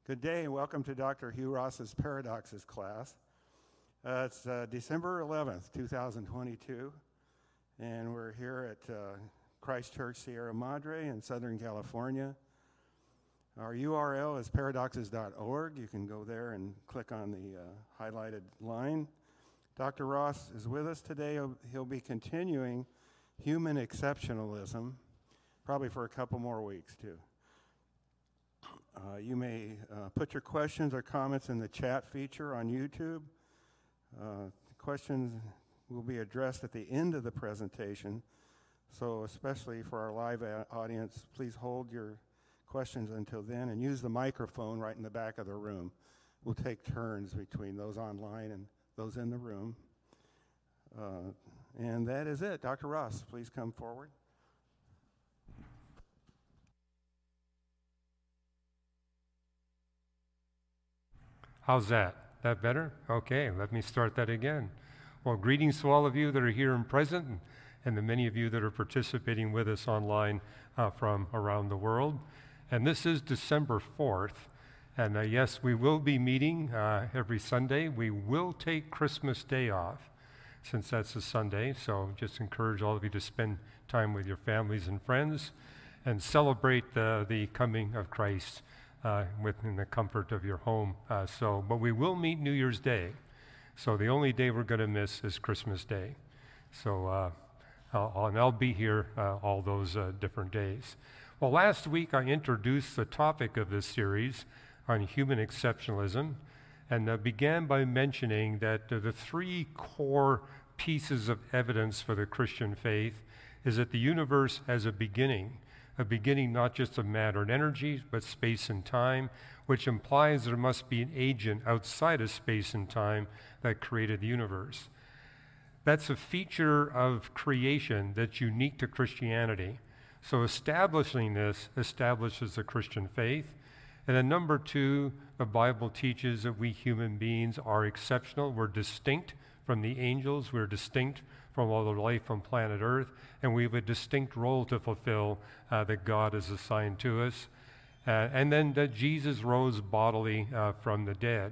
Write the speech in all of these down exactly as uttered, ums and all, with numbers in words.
Good day and welcome to Doctor Hugh Ross's Paradoxes class. Uh, it's uh, December eleventh, two thousand twenty-two, and we're here at uh, Christ Church Sierra Madre in Southern California. Our U R L is paradoxes dot org. You can go there and click on the uh, highlighted line. Doctor Ross is with us today. He'll, he'll be continuing human exceptionalism, probably for a couple more weeks too. Uh, you may uh, put your questions or comments in the chat feature on YouTube. Uh, questions will be addressed at the end of the presentation, so especially for our live a- audience, please hold your questions until then and use the microphone right in the back of the room. We'll take turns between those online and those in the room. Uh, and that is it. Doctor Ross, please come forward. How's that? That better? Okay, let me start that again. Well, greetings to all of you that are here and present, and, and the many of you that are participating with us online uh, from around the world. And this is December fourth, and uh, yes, we will be meeting uh, every Sunday. We will take Christmas Day off, since that's a Sunday, so just encourage all of you to spend time with your families and friends and celebrate the, the coming of Christ Uh, within the comfort of your home. Uh, so, but we will meet New Year's Day. So the only day we're going to miss is Christmas Day. So, uh, I'll, and I'll be here uh, all those uh, different days. Well, last week I introduced the topic of this series on human exceptionalism, and uh, began by mentioning that uh, the three core pieces of evidence for the Christian faith is that the universe has a beginning. A beginning not just of matter and energy, but space and time, which implies there must be an agent outside of space and time that created the universe. That's a feature of creation that's unique to Christianity. So establishing this establishes the Christian faith. And then number two, the Bible teaches that we human beings are exceptional. We're distinct from the angels. We're distinct from all the life on planet Earth, and we have a distinct role to fulfill uh, that God has assigned to us. Uh, and then that Jesus rose bodily uh, from the dead.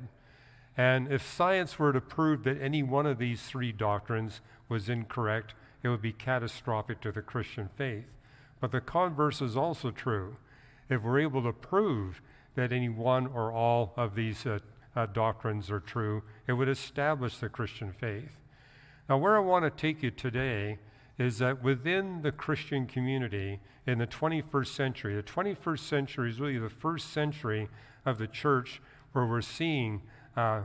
And if science were to prove that any one of these three doctrines was incorrect, it would be catastrophic to the Christian faith. But the converse is also true. If we're able to prove that any one or all of these uh, uh, doctrines are true, it would establish the Christian faith. Now, where I want to take you today is that within the Christian community in the twenty-first century, the twenty-first century is really the first century of the church where we're seeing uh,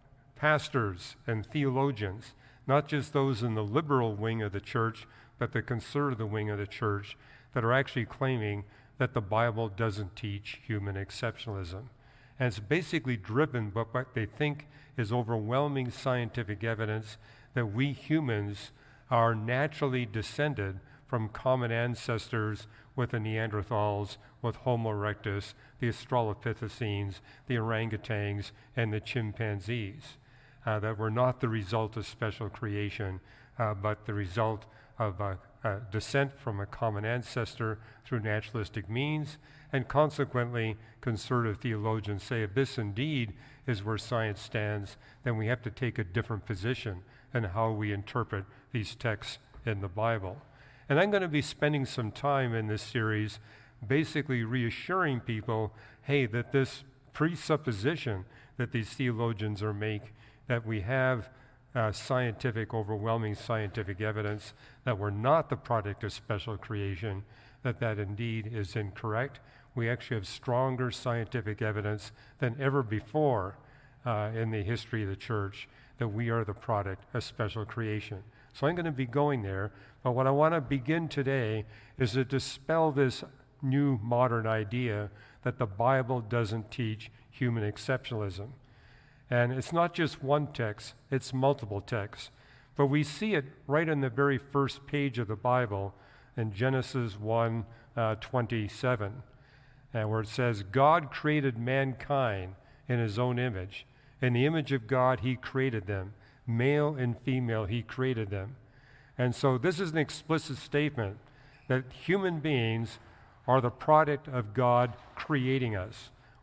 pastors and theologians, not just those in the liberal wing of the church, but the conservative wing of the church, that are actually claiming that the Bible doesn't teach human exceptionalism. And it's basically driven by what they think is overwhelming scientific evidence that we humans are naturally descended from common ancestors with the Neanderthals, with Homo erectus, the Australopithecines, the orangutans, and the chimpanzees. Uh, that we're not the result of special creation, uh, but the result of uh, uh, descent from a common ancestor through naturalistic means, and consequently, conservative theologians say if this indeed is where science stands, then we have to take a different position in how we interpret these texts in the Bible. And I'm going to be spending some time in this series basically reassuring people, hey, that this presupposition that these theologians are making, that we have uh, scientific, overwhelming scientific evidence that we're not the product of special creation, that that indeed is incorrect. We actually have stronger scientific evidence than ever before uh, in the history of the church that we are the product of special creation. So I'm going to be going there, but what I want to begin today is to dispel this new modern idea that the Bible doesn't teach human exceptionalism. And it's not just one text, it's multiple texts. But we see it right in the very first page of the Bible in Genesis one uh, twenty-seven, uh, where it says, God created mankind in his own image. In the image of God, he created them. Male and female, he created them. And so this is an explicit statement that human beings are the product of God creating us.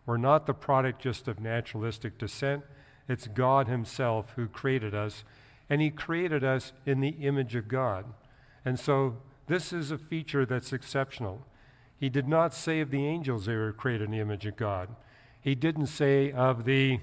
We're not the product just of naturalistic descent. It's God himself who created us, and he created us in the image of God. And so this is a feature that's exceptional. He did not say of the angels they were created in the image of God. He didn't say of the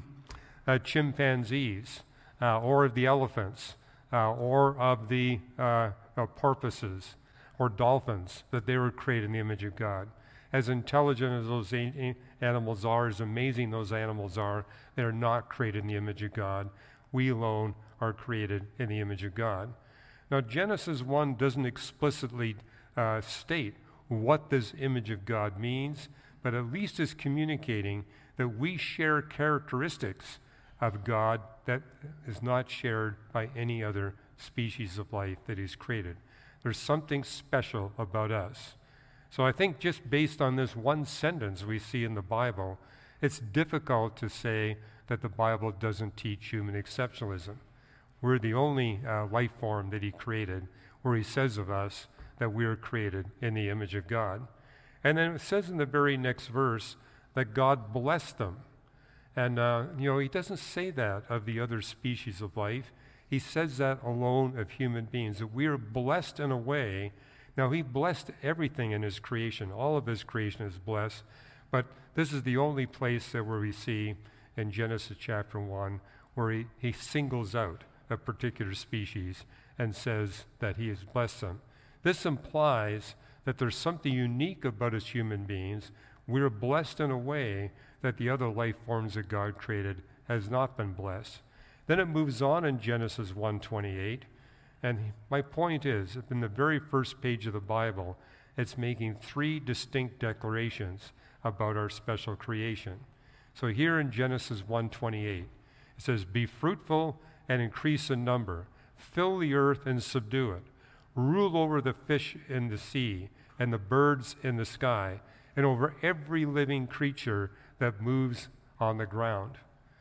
uh, chimpanzees uh, or of the elephants uh, or of the uh, uh, porpoises or dolphins that they were created in the image of God. As intelligent as those a- animals are, as amazing those animals are, they are not created in the image of God. We alone are created in the image of God. Now, Genesis one doesn't explicitly uh, state what this image of God means, but at least is communicating that we share characteristics of God that is not shared by any other species of life that he's created. There's something special about us. So I think just based on this one sentence we see in the Bible, it's difficult to say that the Bible doesn't teach human exceptionalism. We're the only uh, life form that he created where he says of us that we are created in the image of God. And then it says in the very next verse that God blessed them. And, uh, you know, he doesn't say that of the other species of life. He says that alone of human beings, that we are blessed in a way. Now, he blessed everything in his creation. All of his creation is blessed. But this is the only place that where we see in Genesis chapter one where he, he singles out a particular species and says that he has blessed them. This implies that there's something unique about us human beings. We're blessed in a way that the other life forms that God created has not been blessed. Then it moves on in Genesis one twenty-eight, and my point is, in the very first page of the Bible, it's making three distinct declarations about our special creation. So here in Genesis one twenty-eight, it says, "Be fruitful and increase in number, fill the earth and subdue it, rule over the fish in the sea and the birds in the sky, and over every living creature that moves on the ground."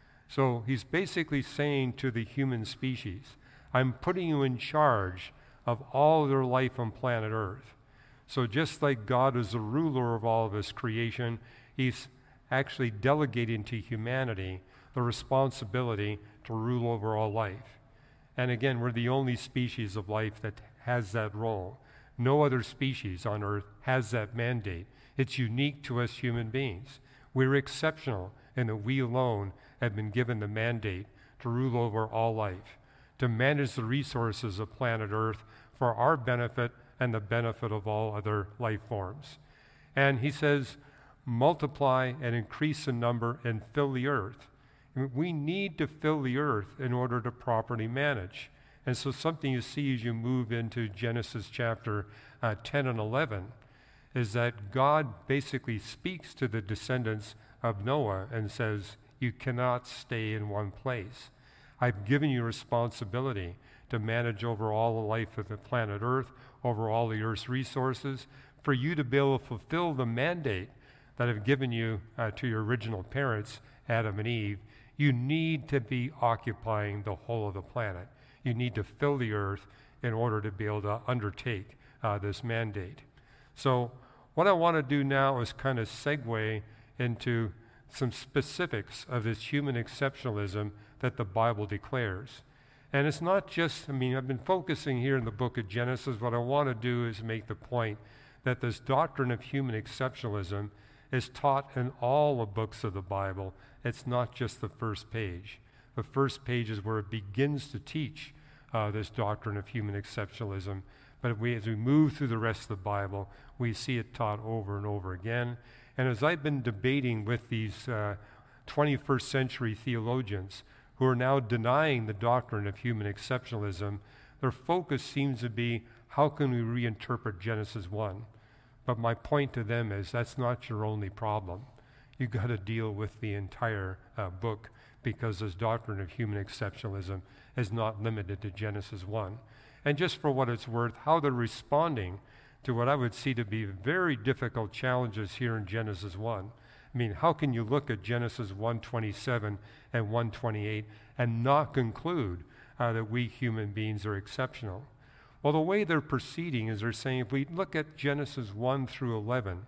So he's basically saying to the human species, I'm putting you in charge of all their life on planet Earth. So just like God is the ruler of all of his creation, he's actually delegating to humanity the responsibility to rule over all life. And again, we're the only species of life that has that role. No other species on Earth has that mandate. It's unique to us human beings. We're exceptional in that we alone have been given the mandate to rule over all life, to manage the resources of planet Earth for our benefit and the benefit of all other life forms. And he says, multiply and increase in number and fill the earth. We need to fill the earth in order to properly manage. And so something you see as you move into Genesis chapter uh, ten and eleven is that God basically speaks to the descendants of Noah and says, you cannot stay in one place. I've given you responsibility to manage over all the life of the planet Earth, over all the Earth's resources, for you to be able to fulfill the mandate that I've given you uh, to your original parents, Adam and Eve. You need to be occupying the whole of the planet. You need to fill the earth in order to be able to undertake uh, this mandate. So what I want to do now is kind of segue into some specifics of this human exceptionalism that the Bible declares. And it's not just, I mean, I've been focusing here in the book of Genesis. What I want to do is make the point that this doctrine of human exceptionalism is taught in all the books of the Bible. It's not just the first page. The first page is where it begins to teach uh, this doctrine of human exceptionalism. But we, as we move through the rest of the Bible, we see it taught over and over again. And as I've been debating with these uh, twenty-first century theologians who are now denying the doctrine of human exceptionalism, their focus seems to be, how can we reinterpret Genesis one? But my point to them is that's not your only problem. You've got to deal with the entire uh, book, because this doctrine of human exceptionalism is not limited to Genesis one. And just for what it's worth, how they're responding to what I would see to be very difficult challenges here in Genesis one. I mean, how can you look at Genesis one twenty-seven and one twenty-eight and not conclude uh, that we human beings are exceptional? Well, the way they're proceeding is they're saying, if we look at Genesis one through eleven,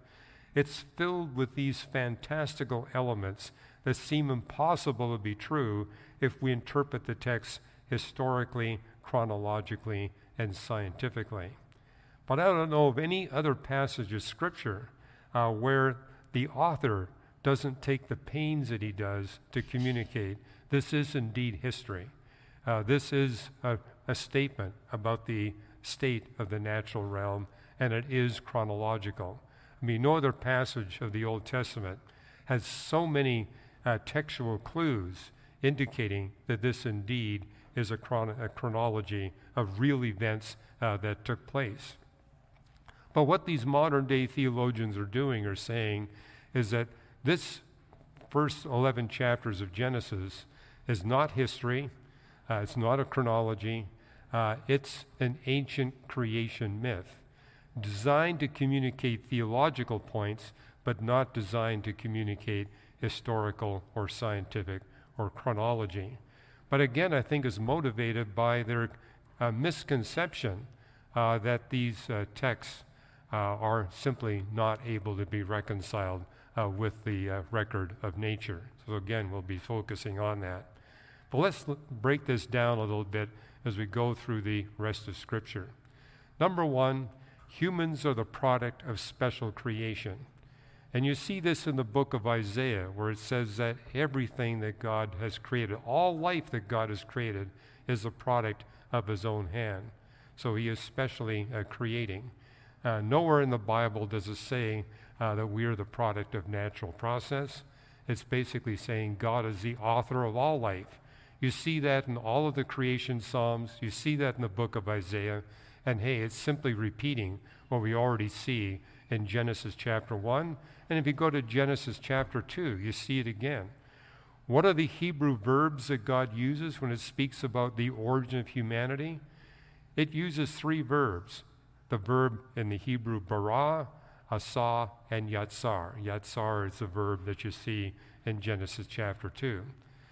It's filled with these fantastical elements that seem impossible to be true if we interpret the text historically, chronologically, and scientifically. But I don't know of any other passage of Scripture uh, where the author doesn't take the pains that he does to communicate this is indeed history. Uh, this is a, a statement about the state of the natural realm, and it is chronological. I mean, no other passage of the Old Testament has so many uh, textual clues indicating that this indeed is a, chron- a chronology of real events uh, that took place. But what these modern day theologians are doing or saying is that this first eleven chapters of Genesis is not history, uh, it's not a chronology, uh, it's an ancient creation myth designed to communicate theological points, but not designed to communicate historical or scientific or chronology. But again, I think is motivated by their uh, misconception uh, that these uh, texts uh, are simply not able to be reconciled uh, with the uh, record of nature. So again, we'll be focusing on that. But let's l- break this down a little bit as we go through the rest of Scripture. Number one, humans are the product of special creation. And you see this in the book of Isaiah, where it says that everything that God has created, all life that God has created, is a product of his own hand. So he is specially uh, creating. Uh, nowhere in the Bible does it say uh, that we are the product of natural process. It's basically saying God is the author of all life. You see that in all of the creation Psalms. You see that in the book of Isaiah. And hey, it's simply repeating what we already see in Genesis chapter one. And if you go to Genesis chapter two, you see it again. What are the Hebrew verbs that God uses when it speaks about the origin of humanity? It uses three verbs. The verb in the Hebrew bara, asa, and yatsar. Yatsar is the verb that you see in Genesis chapter two.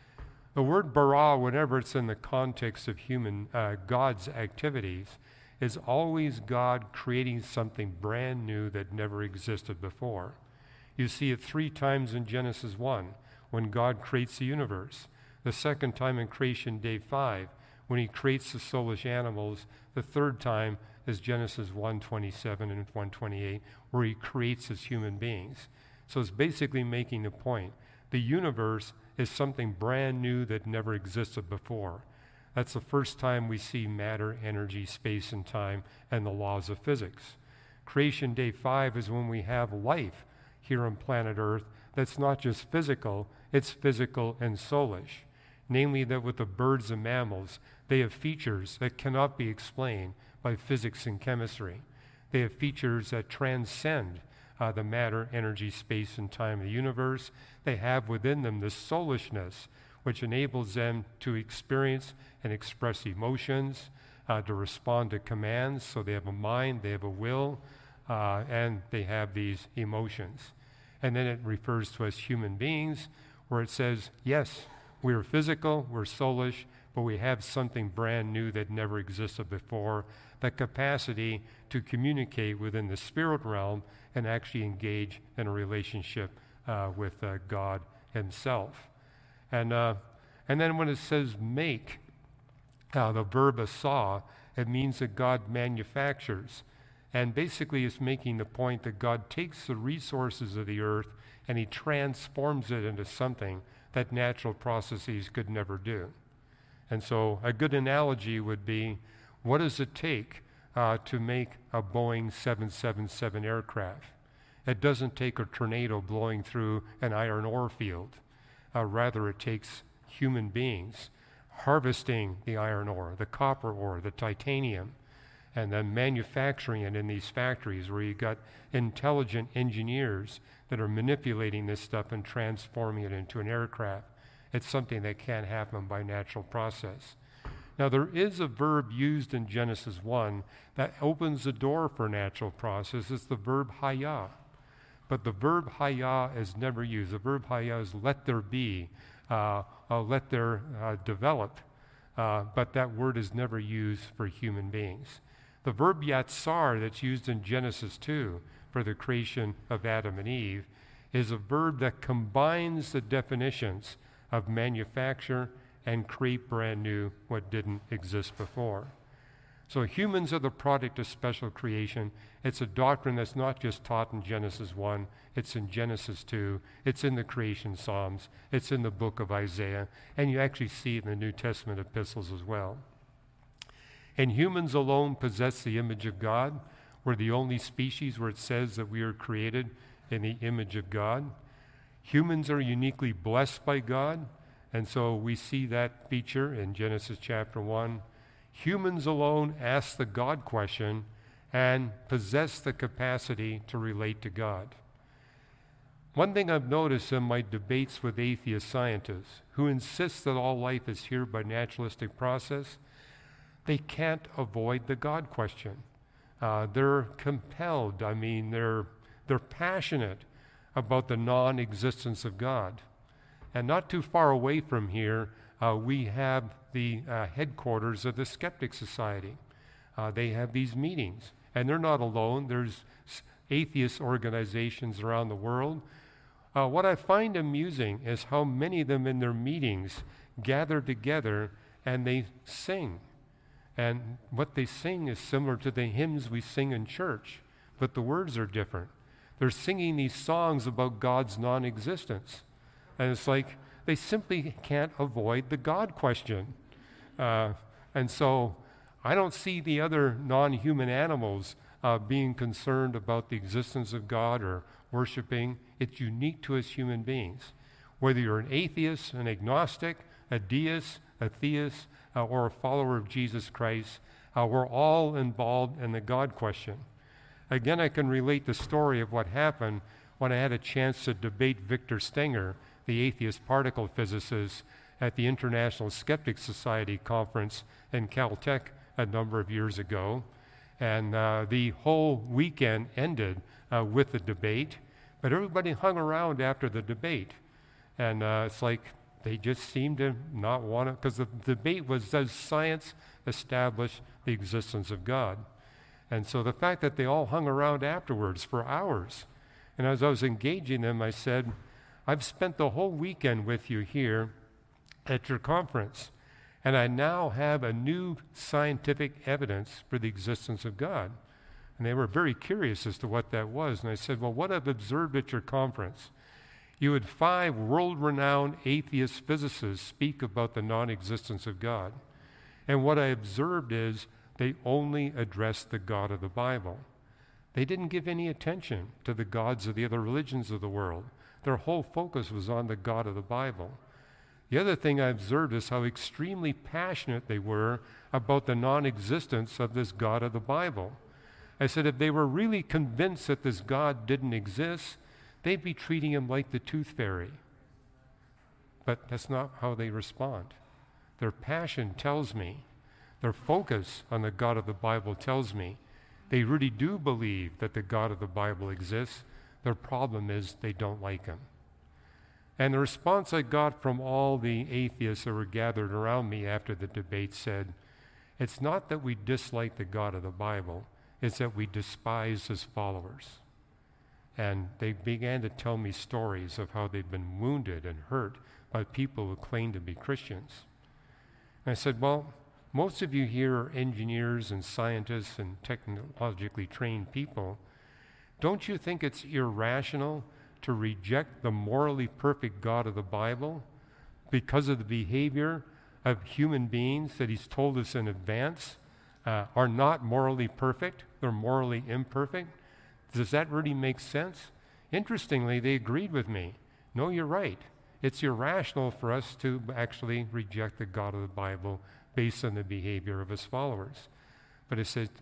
The word bara, whenever it's in the context of human, uh, God's activities, is always God creating something brand new that never existed before. You see it three times in Genesis one, when God creates the universe. The second time in creation day five, when he creates the soulish animals. The third time is Genesis one twenty-seven and one twenty-eight, where he creates us human beings. So it's basically making the point. The universe is something brand new that never existed before. That's the first time we see matter, energy, space, and time, and the laws of physics. Creation day five is when we have life here on planet Earth that's not just physical, it's physical and soulish. Namely that with the birds and mammals, they have features that cannot be explained by physics and chemistry. They have features that transcend uh, the matter, energy, space, and time of the universe. They have within them the soulishness, which enables them to experience and express emotions, uh, to respond to commands. So they have a mind, they have a will, uh, and they have these emotions. And then it refers to us human beings, where it says, yes, we're physical, we're soulish, but we have something brand new that never existed before, the capacity to communicate within the spirit realm and actually engage in a relationship uh, with uh, God himself. And uh, and then when it says make, uh, the verb asa, it means that God manufactures. And basically it's making the point that God takes the resources of the earth and he transforms it into something that natural processes could never do. And so a good analogy would be, what does it take uh, to make a Boeing seven seventy-seven aircraft? It doesn't take a tornado blowing through an iron ore field. Uh, rather, it takes human beings harvesting the iron ore, the copper ore, the titanium, and then manufacturing it in these factories where you've got intelligent engineers that are manipulating this stuff and transforming it into an aircraft. It's something that can't happen by natural process. Now, there is a verb used in Genesis one that opens the door for natural process. It's the verb haya. But the verb haya is never used. The verb haya is let there be, uh, uh, let there uh, develop. Uh, but that word is never used for human beings. The verb yatsar that's used in Genesis two for for the creation of Adam and Eve is a verb that combines the definitions of manufacture and create brand new what didn't exist before. So humans are the product of special creation. It's a doctrine that's not just taught in Genesis one, it's in Genesis two, it's in the creation Psalms, it's in the book of Isaiah, and you actually see it in the New Testament epistles as well. And humans alone possess the image of God. We're the only species where it says that we are created in the image of God. Humans are uniquely blessed by God, and so we see that feature in Genesis chapter one. Humans alone ask the God question and possess the capacity to relate to God. One thing I've noticed in my debates with atheist scientists who insist that all life is here by naturalistic process, they can't avoid the God question. Uh, they're compelled, I mean, they're, they're passionate about the non-existence of God. And not too far away from here, uh, we have the uh, headquarters of the Skeptic Society. Uh, they have these meetings, and they're not alone. There's atheist organizations around the world. Uh, what I find amusing is how many of them in their meetings gather together and they sing. And what they sing is similar to the hymns we sing in church, but the words are different. They're singing these songs about God's non-existence. And it's like they simply can't avoid the God question. Uh, and so I don't see the other non-human animals uh, being concerned about the existence of God or worshiping. It's unique to us human beings. Whether you're an atheist, an agnostic, a deist, a theist, uh, or a follower of Jesus Christ, uh, we're all involved in the God question. Again, I can relate the story of what happened when I had a chance to debate Victor Stenger, the atheist particle physicist, at the International Skeptic Society conference in Caltech a number of years ago. And uh, the whole weekend ended uh, with the debate, but everybody hung around after the debate. And uh, it's like they just seemed to not want to, because the debate was, does science establish the existence of God? And so the fact that they all hung around afterwards for hours, and as I was engaging them, I said, I've spent the whole weekend with you here at your conference, and I now have a new scientific evidence for the existence of God. And they were very curious as to what that was. And I said, well, what I've observed at your conference, you had five world-renowned atheist physicists speak about the non-existence of God. And what I observed is they only addressed the God of the Bible. They didn't give any attention to the gods of the other religions of the world. Their whole focus was on the God of the Bible. The other thing I observed is how extremely passionate they were about the non-existence of this God of the Bible. I said if they were really convinced that this God didn't exist, they'd be treating him like the tooth fairy. But that's not how they respond. Their passion tells me, their focus on the God of the Bible tells me, they really do believe that the God of the Bible exists. Their problem is they don't like him. And the response I got from all the atheists that were gathered around me after the debate said, it's not that we dislike the God of the Bible, it's that we despise his followers. And they began to tell me stories of how they'd been wounded and hurt by people who claimed to be Christians. And I said, well, most of you here are engineers and scientists and technologically trained people. Don't you think it's irrational to reject the morally perfect God of the Bible because of the behavior of human beings that he's told us in advance uh, are not morally perfect, they're morally imperfect? Does that really make sense? Interestingly, they agreed with me. No, you're right. It's irrational for us to actually reject the God of the Bible based on the behavior of his followers. But it says,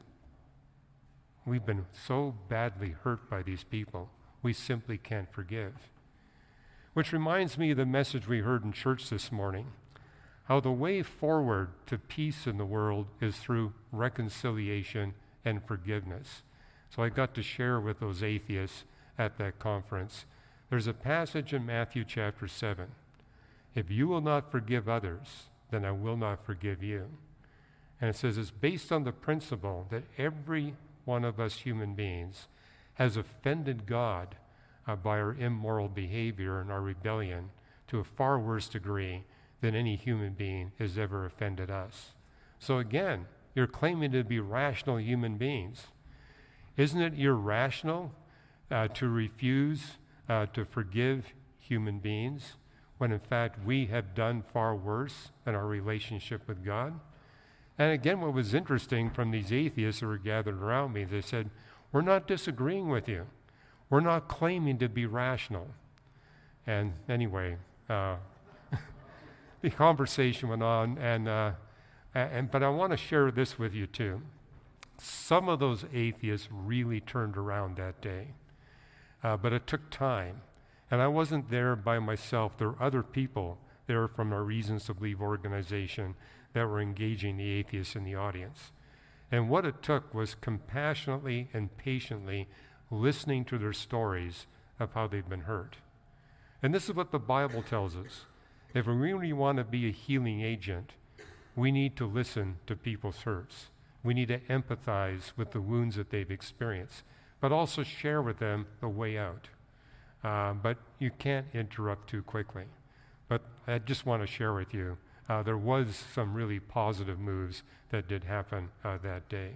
we've been so badly hurt by these people, we simply can't forgive. Which reminds me of the message we heard in church this morning, how the way forward to peace in the world is through reconciliation and forgiveness. So I got to share with those atheists at that conference. There's a passage in Matthew chapter seven. If you will not forgive others, then I will not forgive you. And it says it's based on the principle that every one of us human beings has offended God uh, by our immoral behavior and our rebellion to a far worse degree than any human being has ever offended us. So again, you're claiming to be rational human beings. Isn't it irrational uh, to refuse uh, to forgive human beings when in fact we have done far worse in our relationship with God? And again, what was interesting from these atheists who were gathered around me, they said, we're not disagreeing with you. We're not claiming to be rational. And anyway, uh, the conversation went on, and, uh, and but I want to share this with you too. Some of those atheists really turned around that day, uh, but it took time. And I wasn't there by myself. There were other people there from our Reasons to Believe organization that were engaging the atheists in the audience. And what it took was compassionately and patiently listening to their stories of how they've been hurt. And this is what the Bible tells us. If we really want to be a healing agent, we need to listen to people's hurts. We need to empathize with the wounds that they've experienced, but also share with them the way out. Uh, but you can't interrupt too quickly. But I just want to share with you, uh, there was some really positive moves that did happen uh, that day.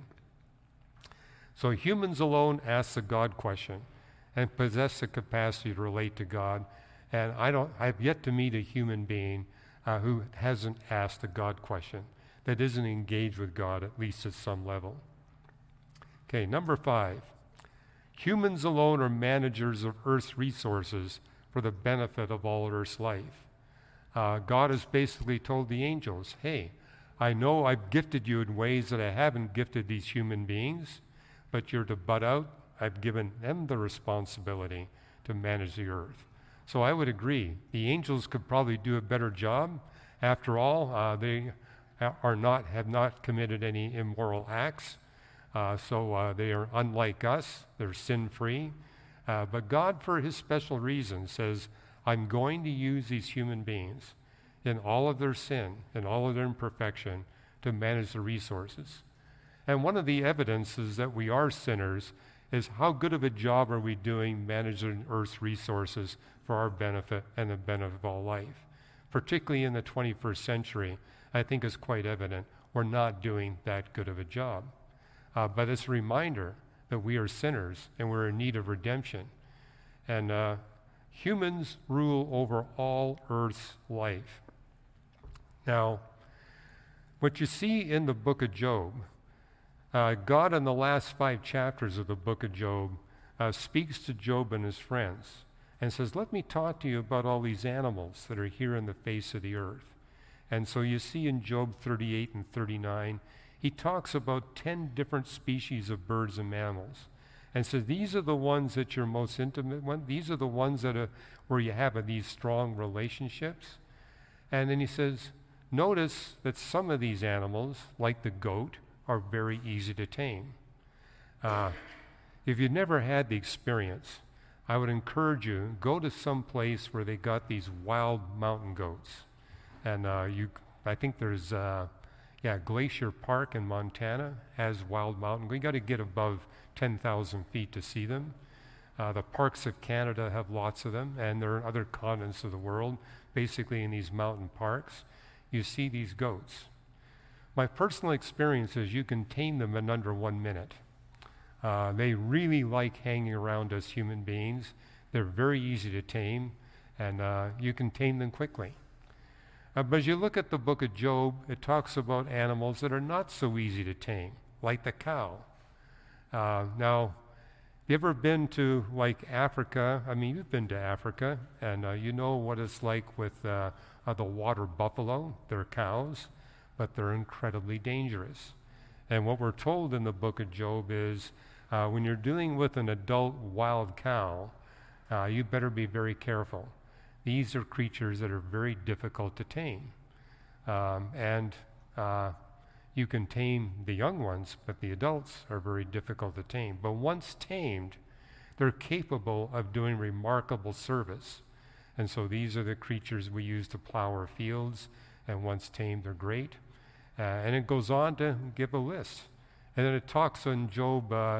So humans alone ask the God question and possess the capacity to relate to God. And I don't, I've yet to meet a human being uh, who hasn't asked the God question, that isn't engaged with God, at least at some level. Okay, number five. Humans alone are managers of Earth's resources for the benefit of all Earth's life. Uh, God has basically told the angels, hey, I know I've gifted you in ways that I haven't gifted these human beings, but you're to butt out. I've given them the responsibility to manage the earth. So I would agree. The angels could probably do a better job. After all, uh, they are not, have not committed any immoral acts. Uh, so uh, they are unlike us. They're sin-free. Uh, but God, for his special reason, says, I'm going to use these human beings in all of their sin, in all of their imperfection, to manage the resources. And one of the evidences that we are sinners is how good of a job are we doing managing Earth's resources for our benefit and the benefit of all life. Particularly in the twenty-first century, I think it's quite evident we're not doing that good of a job. Uh, but it's a reminder that we are sinners and we're in need of redemption. And uh, humans rule over all Earth's life. Now, what you see in the book of Job, uh, God in the last five chapters of the book of Job uh, speaks to Job and his friends and says, let me talk to you about all these animals that are here on the face of the earth. And so you see in Job thirty-eight and thirty-nine, he talks about ten different species of birds and mammals and says, these are the ones that you're most intimate with. These are the ones that are where you have these strong relationships. And then he says, notice that some of these animals, like the goat, are very easy to tame. Uh, if you've never had the experience, I would encourage you, go to some place where they got these wild mountain goats. And uh, you, I think there's, uh, yeah, Glacier Park in Montana has wild mountain goats. You got to get above ten thousand feet to see them. Uh, the parks of Canada have lots of them, and there are other continents of the world, basically in these mountain parks. You see these goats. My personal experience is you can tame them in under one minute. Uh, they really like hanging around us human beings. They're very easy to tame, and uh, you can tame them quickly. Uh, but as you look at the book of Job, it talks about animals that are not so easy to tame, like the cow. Uh, now, have you ever been to, like, Africa? I mean, you've been to Africa, and uh, you know what it's like with uh, uh, the water buffalo. They're cows, but they're incredibly dangerous. And what we're told in the book of Job is uh, when you're dealing with an adult wild cow, uh, you better be very careful. These are creatures that are very difficult to tame. Um, and uh, you can tame the young ones, but the adults are very difficult to tame. But once tamed, they're capable of doing remarkable service. And so these are the creatures we use to plow our fields, and once tamed, they're great. Uh, and it goes on to give a list. And then it talks in Job uh,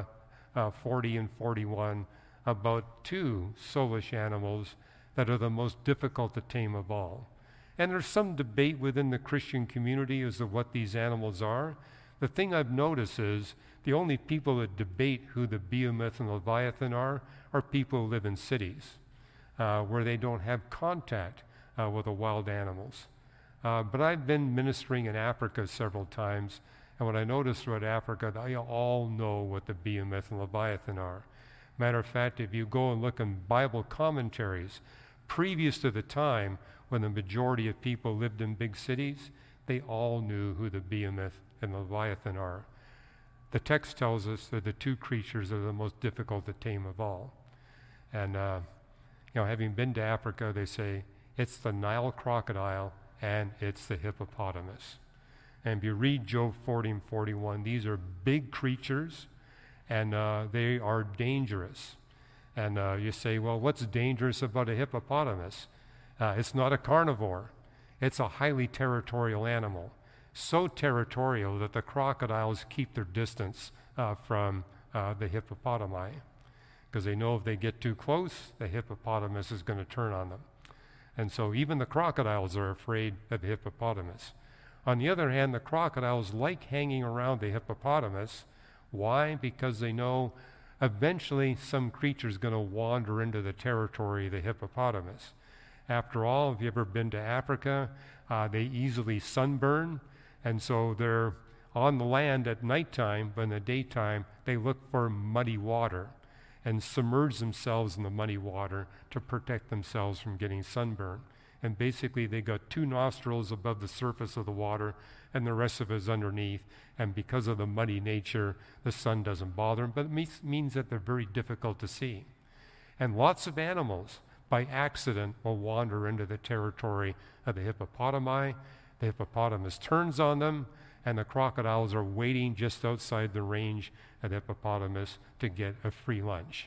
uh, forty and forty-one, about two soulish animals that are the most difficult to tame of all. And there's some debate within the Christian community as to what these animals are. The thing I've noticed is the only people that debate who the behemoth and leviathan are are people who live in cities uh, where they don't have contact uh, with the wild animals. Uh, but I've been ministering in Africa several times, and what I noticed throughout Africa, they all know what the behemoth and leviathan are. Matter of fact, if you go and look in Bible commentaries, previous to the time when the majority of people lived in big cities, they all knew who the behemoth and the leviathan are. The text tells us that the two creatures are the most difficult to tame of all. And, uh, you know, having been to Africa, they say it's the Nile crocodile and it's the hippopotamus. And if you read Job forty and forty-one, these are big creatures, and uh, they are dangerous. And uh, you say, well, what's dangerous about a hippopotamus? Uh, it's not a carnivore. It's a highly territorial animal. So territorial that the crocodiles keep their distance uh, from uh, the hippopotami, because they know if they get too close, the hippopotamus is going to turn on them. And so even the crocodiles are afraid of the hippopotamus. On the other hand, the crocodiles like hanging around the hippopotamus. Why? Because they know eventually some creature is going to wander into the territory of the hippopotamus. After all, if you've ever been to Africa, uh, they easily sunburn, and so they're on the land at nighttime, but in the daytime they look for muddy water and submerge themselves in the muddy water to protect themselves from getting sunburned. And basically they got two nostrils above the surface of the water and the rest of it is underneath, and because of the muddy nature, the sun doesn't bother them, but it means, means that they're very difficult to see. And lots of animals, by accident, will wander into the territory of the hippopotami. The hippopotamus turns on them, and the crocodiles are waiting just outside the range of the hippopotamus to get a free lunch.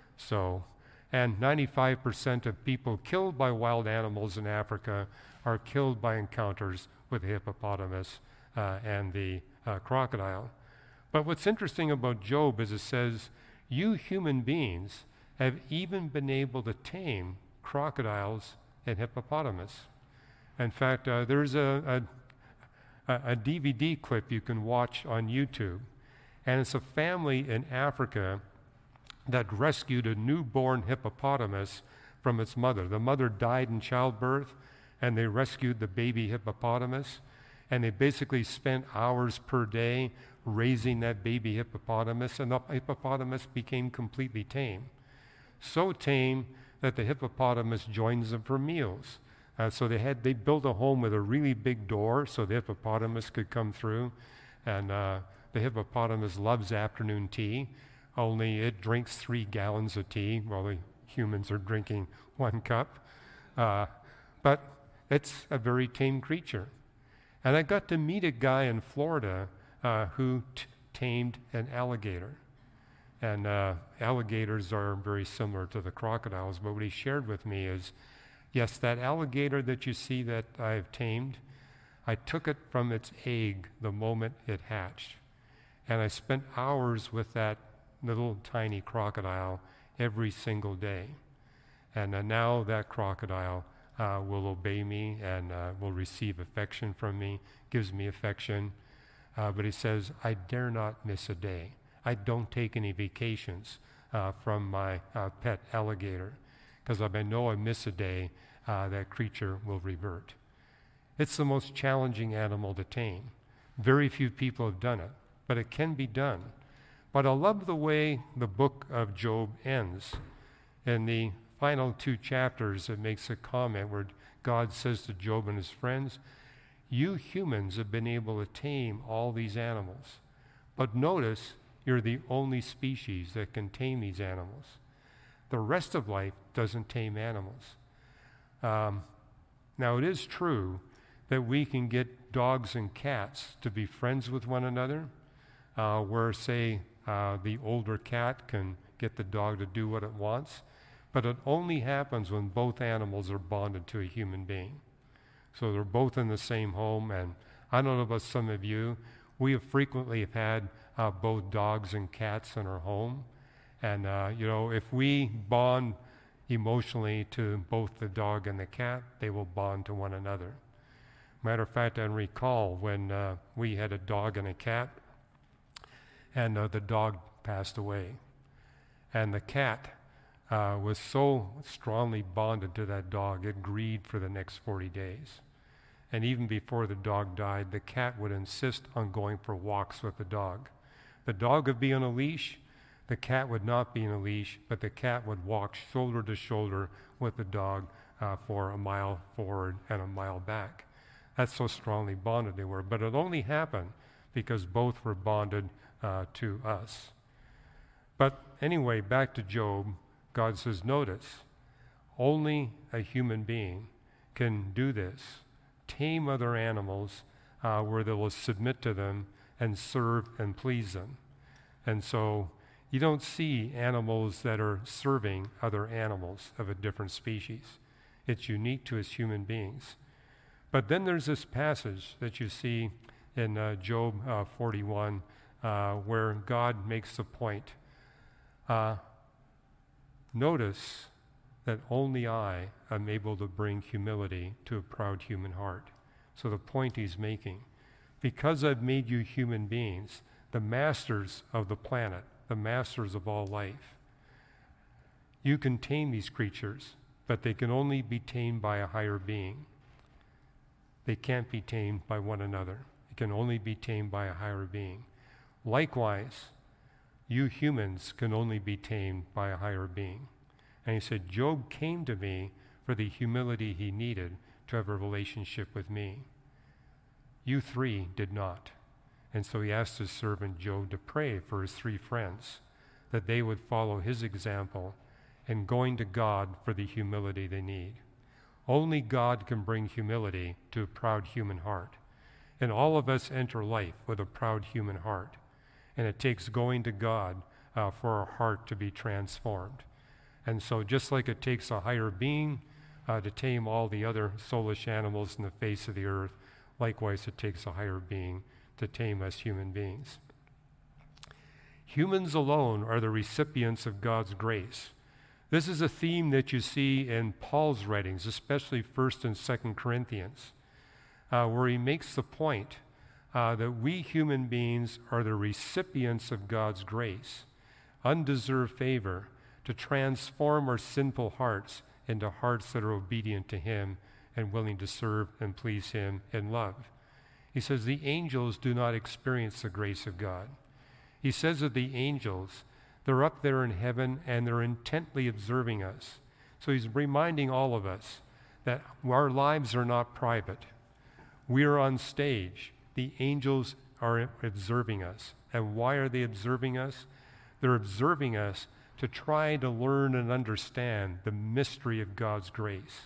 So, and ninety-five percent of people killed by wild animals in Africa are killed by encounters with the hippopotamus uh, and the uh, crocodile. But what's interesting about Job is it says, you human beings have even been able to tame crocodiles and hippopotamus. In fact, uh, there's a, a, a D V D clip you can watch on YouTube, and it's a family in Africa that rescued a newborn hippopotamus from its mother. The mother died in childbirth, and they rescued the baby hippopotamus, and they basically spent hours per day raising that baby hippopotamus, and the hippopotamus became completely tame. So tame that the hippopotamus joins them for meals. Uh, so they had they built a home with a really big door so the hippopotamus could come through, and uh, the hippopotamus loves afternoon tea, only it drinks three gallons of tea while the humans are drinking one cup. Uh, but it's a very tame creature. And I got to meet a guy in Florida uh, who t- tamed an alligator. And uh, alligators are very similar to the crocodiles, but what he shared with me is, yes, that alligator that you see that I've tamed, I took it from its egg the moment it hatched. And I spent hours with that little tiny crocodile every single day. And uh, now that crocodile uh, will obey me and uh, will receive affection from me, gives me affection. Uh, but he says, I dare not miss a day. I don't take any vacations uh, from my uh, pet alligator, because if I know I miss a day, uh, that creature will revert. It's the most challenging animal to tame. Very few people have done it, but it can be done. But I love the way the book of Job ends. In the final two chapters, it makes a comment where God says to Job and his friends, you humans have been able to tame all these animals. But notice, you're the only species that can tame these animals. The rest of life doesn't tame animals. Um, now, it is true that we can get dogs and cats to be friends with one another, uh, where, say, uh, the older cat can get the dog to do what it wants, but it only happens when both animals are bonded to a human being. So they're both in the same home, and I don't know about some of you, we have frequently have had uh, both dogs and cats in our home. And, uh, you know, if we bond emotionally to both the dog and the cat, they will bond to one another. Matter of fact, I recall when uh, we had a dog and a cat, and uh, the dog passed away. And the cat uh, was so strongly bonded to that dog, it grieved for the next forty days. And even before the dog died, the cat would insist on going for walks with the dog. The dog would be on a leash, the cat would not be on a leash, but the cat would walk shoulder to shoulder with the dog uh, for a mile forward and a mile back. That's so strongly bonded they were. But it only happened because both were bonded uh, to us. But anyway, back to Job, God says, notice, only a human being can do this. Tame other animals uh, where they will submit to them and serve and please them. And so you don't see animals that are serving other animals of a different species. It's unique to us human beings. But then there's this passage that you see in uh, Job uh, forty-one uh, where God makes the point. Uh, notice that only I am able to bring humility to a proud human heart. So the point he's making, because I've made you human beings, the masters of the planet, the masters of all life, you can tame these creatures, but they can only be tamed by a higher being. They can't be tamed by one another. It can only be tamed by a higher being. Likewise, you humans can only be tamed by a higher being. And he said, Job came to me for the humility he needed to have a relationship with me. You three did not. And so he asked his servant Job to pray for his three friends, that they would follow his example in going to God for the humility they need. Only God can bring humility to a proud human heart. And all of us enter life with a proud human heart. And it takes going to God uh, for our heart to be transformed. And so just like it takes a higher being uh, to tame all the other soulish animals in the face of the earth, likewise it takes a higher being to tame us human beings. Humans alone are the recipients of God's grace. This is a theme that you see in Paul's writings, especially First and Second Corinthians, uh, where he makes the point uh, that we human beings are the recipients of God's grace, undeserved favor, to transform our sinful hearts into hearts that are obedient to him and willing to serve and please him in love. He says the angels do not experience the grace of God. He says that the angels, they're up there in heaven and they're intently observing us. So he's reminding all of us that our lives are not private. We are on stage. The angels are observing us. And why are they observing us? They're observing us to try to learn and understand the mystery of God's grace.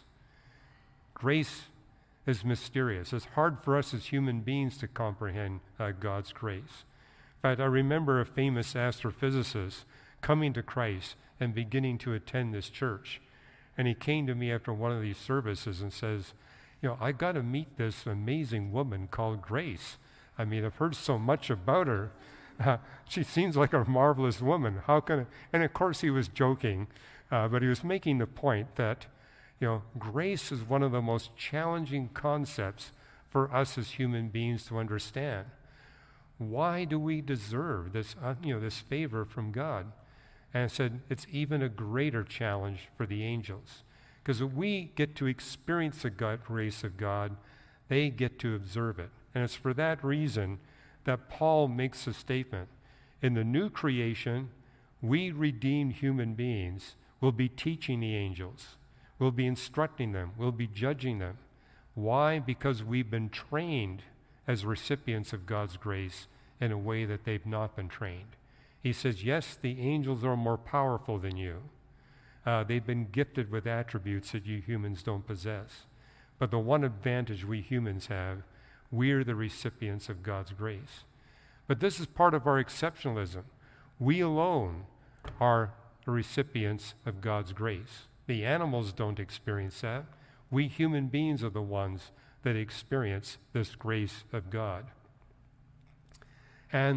Grace is mysterious. It's hard for us as human beings to comprehend uh, God's grace. In fact, I remember a famous astrophysicist coming to Christ and beginning to attend this church. And he came to me after one of these services and says, you know, I got to meet this amazing woman called Grace. I mean, I've heard so much about her. Uh, she seems like a marvelous woman. How can I? And of course he was joking, uh, but he was making the point that, you know, grace is one of the most challenging concepts for us as human beings to understand. Why do we deserve this, uh, you know, this favor from God? And I said, it's even a greater challenge for the angels. Because if we get to experience the God, grace of God, they get to observe it. And it's for that reason that Paul makes a statement. In the new creation, we redeemed human beings will be teaching the angels. We'll be instructing them. We'll be judging them. Why? Because we've been trained as recipients of God's grace in a way that they've not been trained. He says, yes, the angels are more powerful than you. Uh, they've been gifted with attributes that you humans don't possess. But the one advantage we humans have, we're the recipients of God's grace. But this is part of our exceptionalism. We alone are the recipients of God's grace. The animals don't experience that. We human beings are the ones that experience this grace of God. And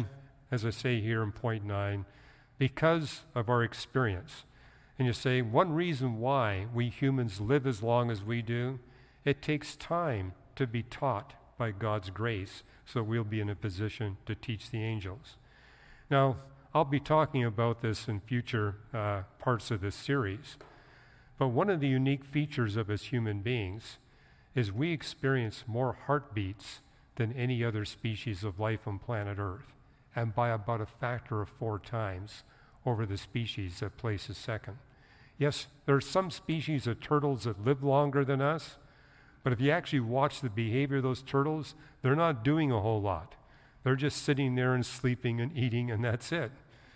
as I say here in point nine, because of our experience. And you say, one reason why we humans live as long as we do, it takes time to be taught by God's grace, so we'll be in a position to teach the angels. Now, I'll be talking about this in future uh, parts of this series, but one of the unique features of us human beings is we experience more heartbeats than any other species of life on planet Earth, and by about a factor of four times over the species that places second. Yes, there are some species of turtles that live longer than us, but if you actually watch the behavior of those turtles, they're not doing a whole lot. They're just sitting there and sleeping and eating, and that's it.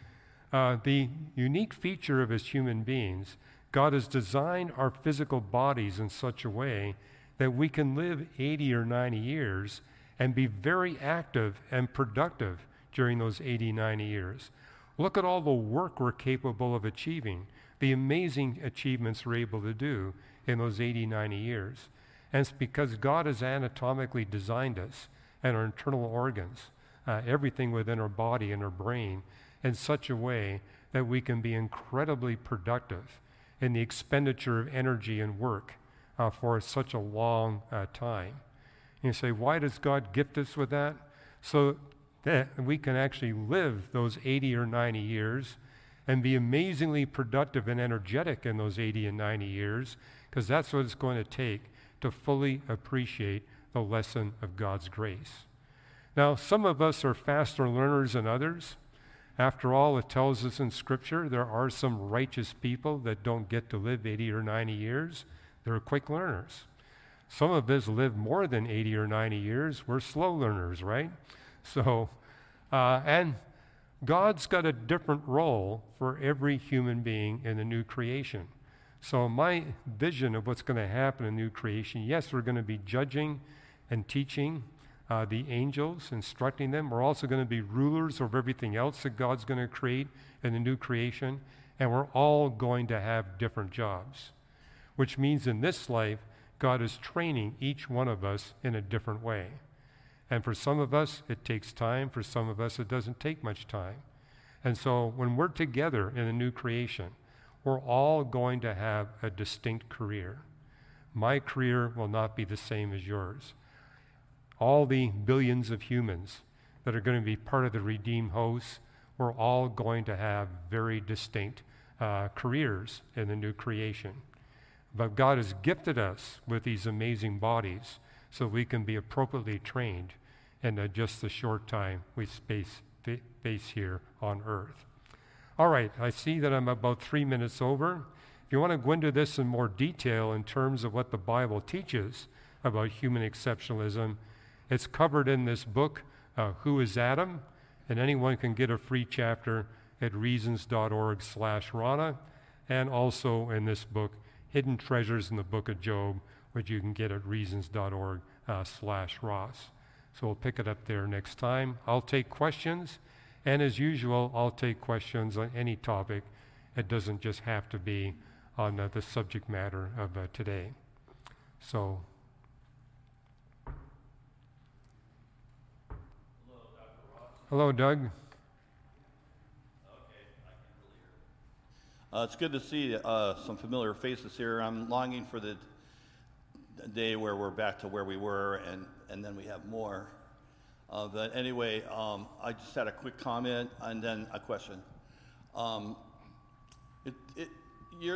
Uh, the unique feature of us human beings, God has designed our physical bodies in such a way that we can live eighty or ninety years and be very active and productive during those eighty, ninety years. Look at all the work we're capable of achieving, the amazing achievements we're able to do in those eighty, ninety years. And it's because God has anatomically designed us and our internal organs, uh, everything within our body and our brain, in such a way that we can be incredibly productive in the expenditure of energy and work uh, for such a long uh, time. And you say, why does God gift us with that? So that we can actually live those eighty or ninety years and be amazingly productive and energetic in those eighty and ninety years, because that's what it's going to take to fully appreciate the lesson of God's grace. Now, some of us are faster learners than others. After all, it tells us in Scripture there are some righteous people that don't get to live eighty or ninety years. They're quick learners. Some of us live more than eighty or ninety years. We're slow learners, right? So, uh, and God's got a different role for every human being in the new creation. So my vision of what's going to happen in new creation, yes, we're going to be judging and teaching uh, the angels, instructing them. We're also going to be rulers over everything else that God's going to create in the new creation, and we're all going to have different jobs, which means in this life, God is training each one of us in a different way. And for some of us, it takes time. For some of us, it doesn't take much time. And so when we're together in a new creation, we're all going to have a distinct career. My career will not be the same as yours. All the billions of humans that are going to be part of the redeemed host, we're all going to have very distinct uh, careers in the new creation. But God has gifted us with these amazing bodies so we can be appropriately trained in uh, just the short time we space, face here on earth. All right, I see that I'm about three minutes over. If you want to go into this in more detail in terms of what the Bible teaches about human exceptionalism, it's covered in this book, uh, Who is Adam? And anyone can get a free chapter at reasons.org slash Rana, and also in this book, Hidden Treasures in the Book of Job, which you can get at reasons.org uh, slash Ross. So we'll pick it up there next time. I'll take questions. And as usual, I'll take questions on any topic. It doesn't just have to be on uh, the subject matter of uh, today. So. Hello, Doctor Ross. Hello, Doug. Okay, I can really hear. Uh, it's good to see uh, some familiar faces here. I'm longing for the d- day where we're back to where we were, and, and then we have more. Uh, but anyway, um, I just had a quick comment and then a question. Um, it, it, you're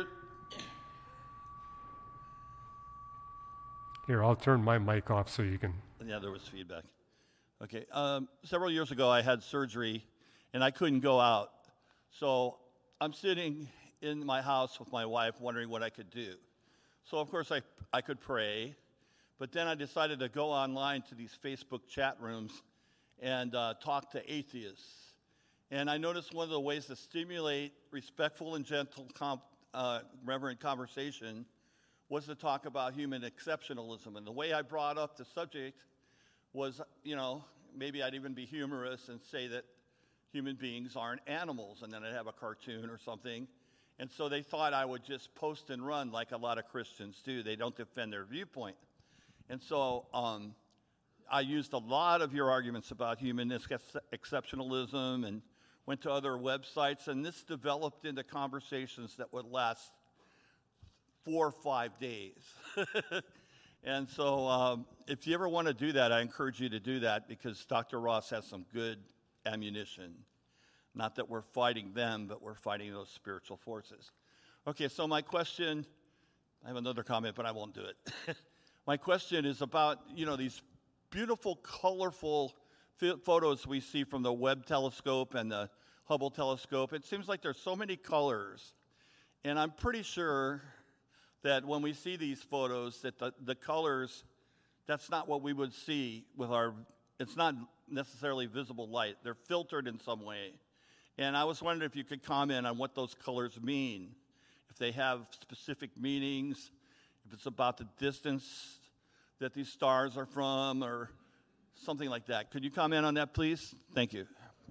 Here, I'll turn my mic off so you can. Yeah, there was feedback. Okay, um, several years ago I had surgery and I couldn't go out. So I'm sitting in my house with my wife wondering what I could do. So of course I, I could pray. But then I decided to go online to these Facebook chat rooms and uh, talk to atheists. And I noticed one of the ways to stimulate respectful and gentle, comp, uh, reverent conversation was to talk about human exceptionalism. And the way I brought up the subject was, you know, maybe I'd even be humorous and say that human beings aren't animals, and then I'd have a cartoon or something. And so they thought I would just post and run like a lot of Christians do. They don't defend their viewpoint. And so um, I used a lot of your arguments about human ex- exceptionalism and went to other websites, and this developed into conversations that would last four or five days. And so um, if you ever want to do that, I encourage you to do that, because Doctor Ross has some good ammunition. Not that we're fighting them, but we're fighting those spiritual forces. Okay, so my question, I have another comment, but I won't do it. My question is about, you know, these beautiful, colorful f- photos we see from the Webb telescope and the Hubble telescope. It seems like there's so many colors. And I'm pretty sure that when we see these photos, that the, the colors, that's not what we would see with our, it's not necessarily visible light. They're filtered in some way. And I was wondering if you could comment on what those colors mean, if they have specific meanings, if it's about the distance that these stars are from, or something like that. Could you comment on that, please? Thank you.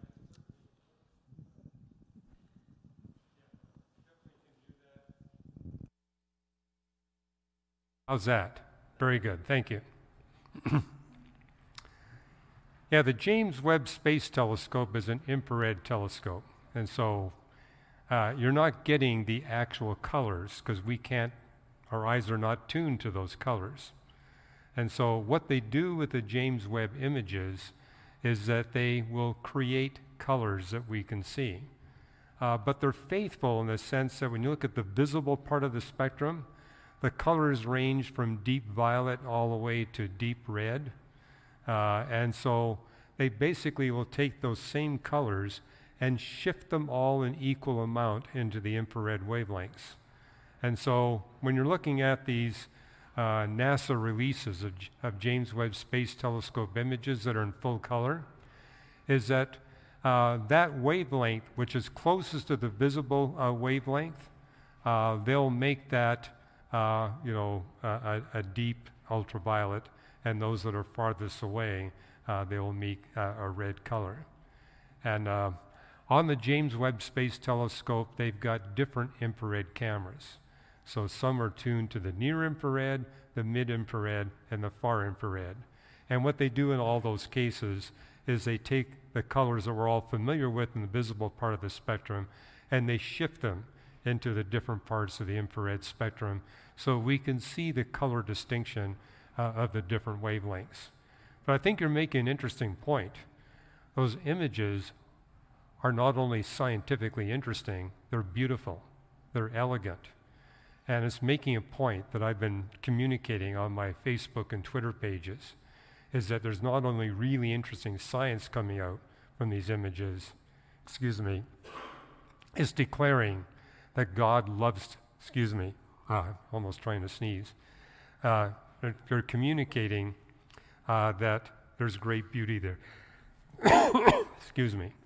How's that? Very good. Thank you. Yeah, the James Webb Space Telescope is an infrared telescope. And so uh, you're not getting the actual colors, because we can't, our eyes are not tuned to those colors. And so what they do with the James Webb images is that they will create colors that we can see. Uh, but they're faithful in the sense that when you look at the visible part of the spectrum, the colors range from deep violet all the way to deep red. Uh, and so they basically will take those same colors and shift them all in equal amount into the infrared wavelengths. And so when you're looking at these uh, NASA releases of, of James Webb Space Telescope images that are in full color, is that uh, that wavelength, which is closest to the visible uh, wavelength, uh, they'll make that uh, you know, a, a deep ultraviolet, and those that are farthest away, uh, they will make uh, a red color. And uh, on the James Webb Space Telescope, they've got different infrared cameras. So some are tuned to the near infrared, the mid infrared, and the far infrared. And what they do in all those cases is they take the colors that we're all familiar with in the visible part of the spectrum, and they shift them into the different parts of the infrared spectrum so we can see the color distinction uh, of the different wavelengths. But I think you're making an interesting point. Those images are not only scientifically interesting, they're beautiful, they're elegant. And it's making a point that I've been communicating on my Facebook and Twitter pages, is that there's not only really interesting science coming out from these images, excuse me, it's declaring that God loves, excuse me, uh, almost trying to sneeze. Uh, they're, they're communicating uh, that there's great beauty there. Excuse me.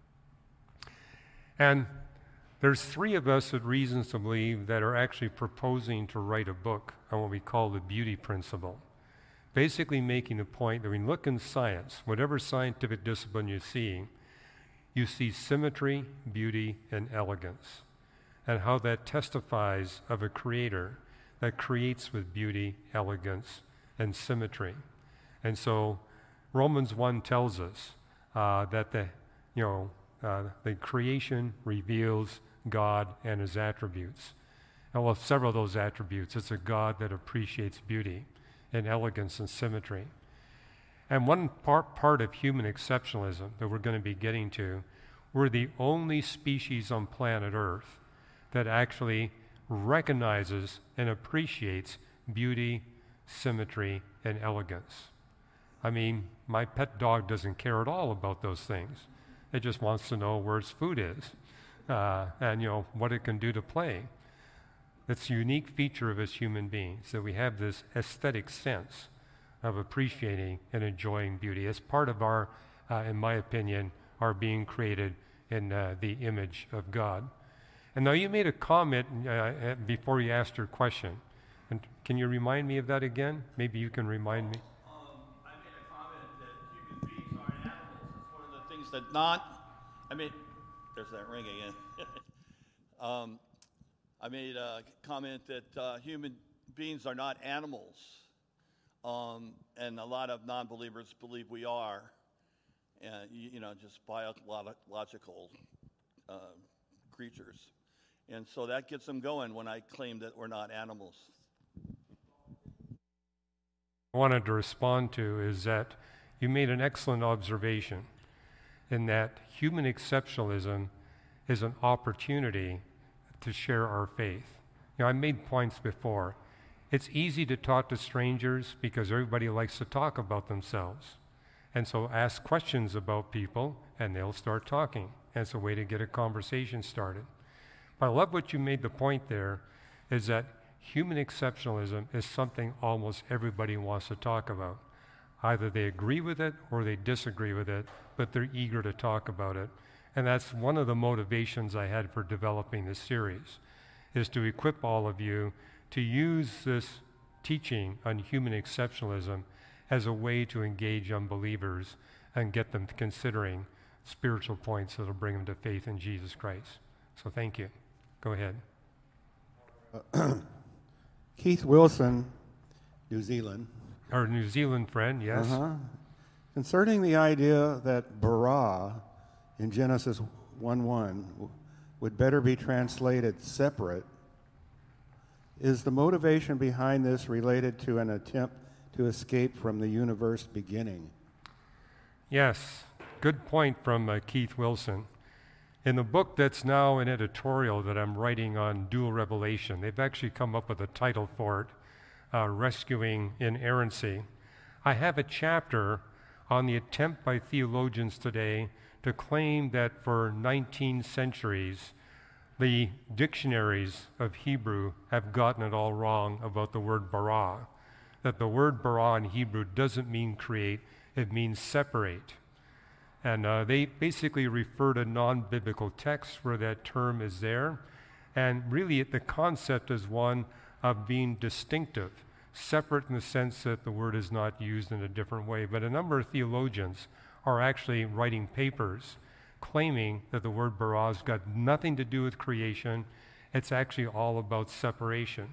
And there's three of us with reasons to believe that are actually proposing to write a book on what we call the beauty principle. Basically making the point that when you look in science, whatever scientific discipline you see, you see symmetry, beauty, and elegance, and how that testifies of a creator that creates with beauty, elegance, and symmetry. And so Romans one tells us uh, that the, you know, uh, the creation reveals God and his attributes. And well, several of those attributes. It's a God that appreciates beauty and elegance and symmetry. And one part, part of human exceptionalism that we're going to be getting to, we're the only species on planet Earth that actually recognizes and appreciates beauty, symmetry, and elegance. I mean, my pet dog doesn't care at all about those things. It just wants to know where its food is, uh, and you know what it can do to play. It's a unique feature of us human beings that we have this aesthetic sense of appreciating and enjoying beauty. It's part of our, uh, in my opinion, our being created in uh, the image of God. And now you made a comment uh, before you asked your question. And can you remind me of that again? Maybe you can remind me. Um, I made a comment that human beings aren't animals. It's one of the things that not, I mean, there's that ring again. um, I made a comment that uh, human beings are not animals. um, and a lot of non-believers believe we are, and you, you know, just biological uh, creatures. And so that gets them going when I claim that we're not animals. I wanted to respond to is that you made an excellent observation in that human exceptionalism is an opportunity to share our faith. You know, I made points before. It's easy to talk to strangers because everybody likes to talk about themselves. And so ask questions about people and they'll start talking. And it's a way to get a conversation started. But I love what you made the point there is that human exceptionalism is something almost everybody wants to talk about. Either they agree with it or they disagree with it, but they're eager to talk about it. And that's one of the motivations I had for developing this series, is to equip all of you to use this teaching on human exceptionalism as a way to engage unbelievers and get them considering spiritual points that will bring them to faith in Jesus Christ. So thank you. Go ahead. Uh, Keith Wilson, New Zealand. Our New Zealand friend, yes. Uh-huh. Concerning the idea that bara in Genesis one one w- would better be translated separate, is the motivation behind this related to an attempt to escape from the universe beginning? Yes, good point from uh, Keith Wilson. In the book that's now an editorial that I'm writing on dual revelation, they've actually come up with a title for it, uh, Rescuing Inerrancy. I have a chapter on the attempt by theologians today to claim that for nineteen centuries, the dictionaries of Hebrew have gotten it all wrong about the word bara, that the word bara in Hebrew doesn't mean create, it means separate. And uh, they basically refer to non-biblical texts where that term is there. And really the concept is one of being distinctive, separate in the sense that the word is not used in a different way. But a number of theologians are actually writing papers claiming that the word bara has got nothing to do with creation. It's actually all about separation.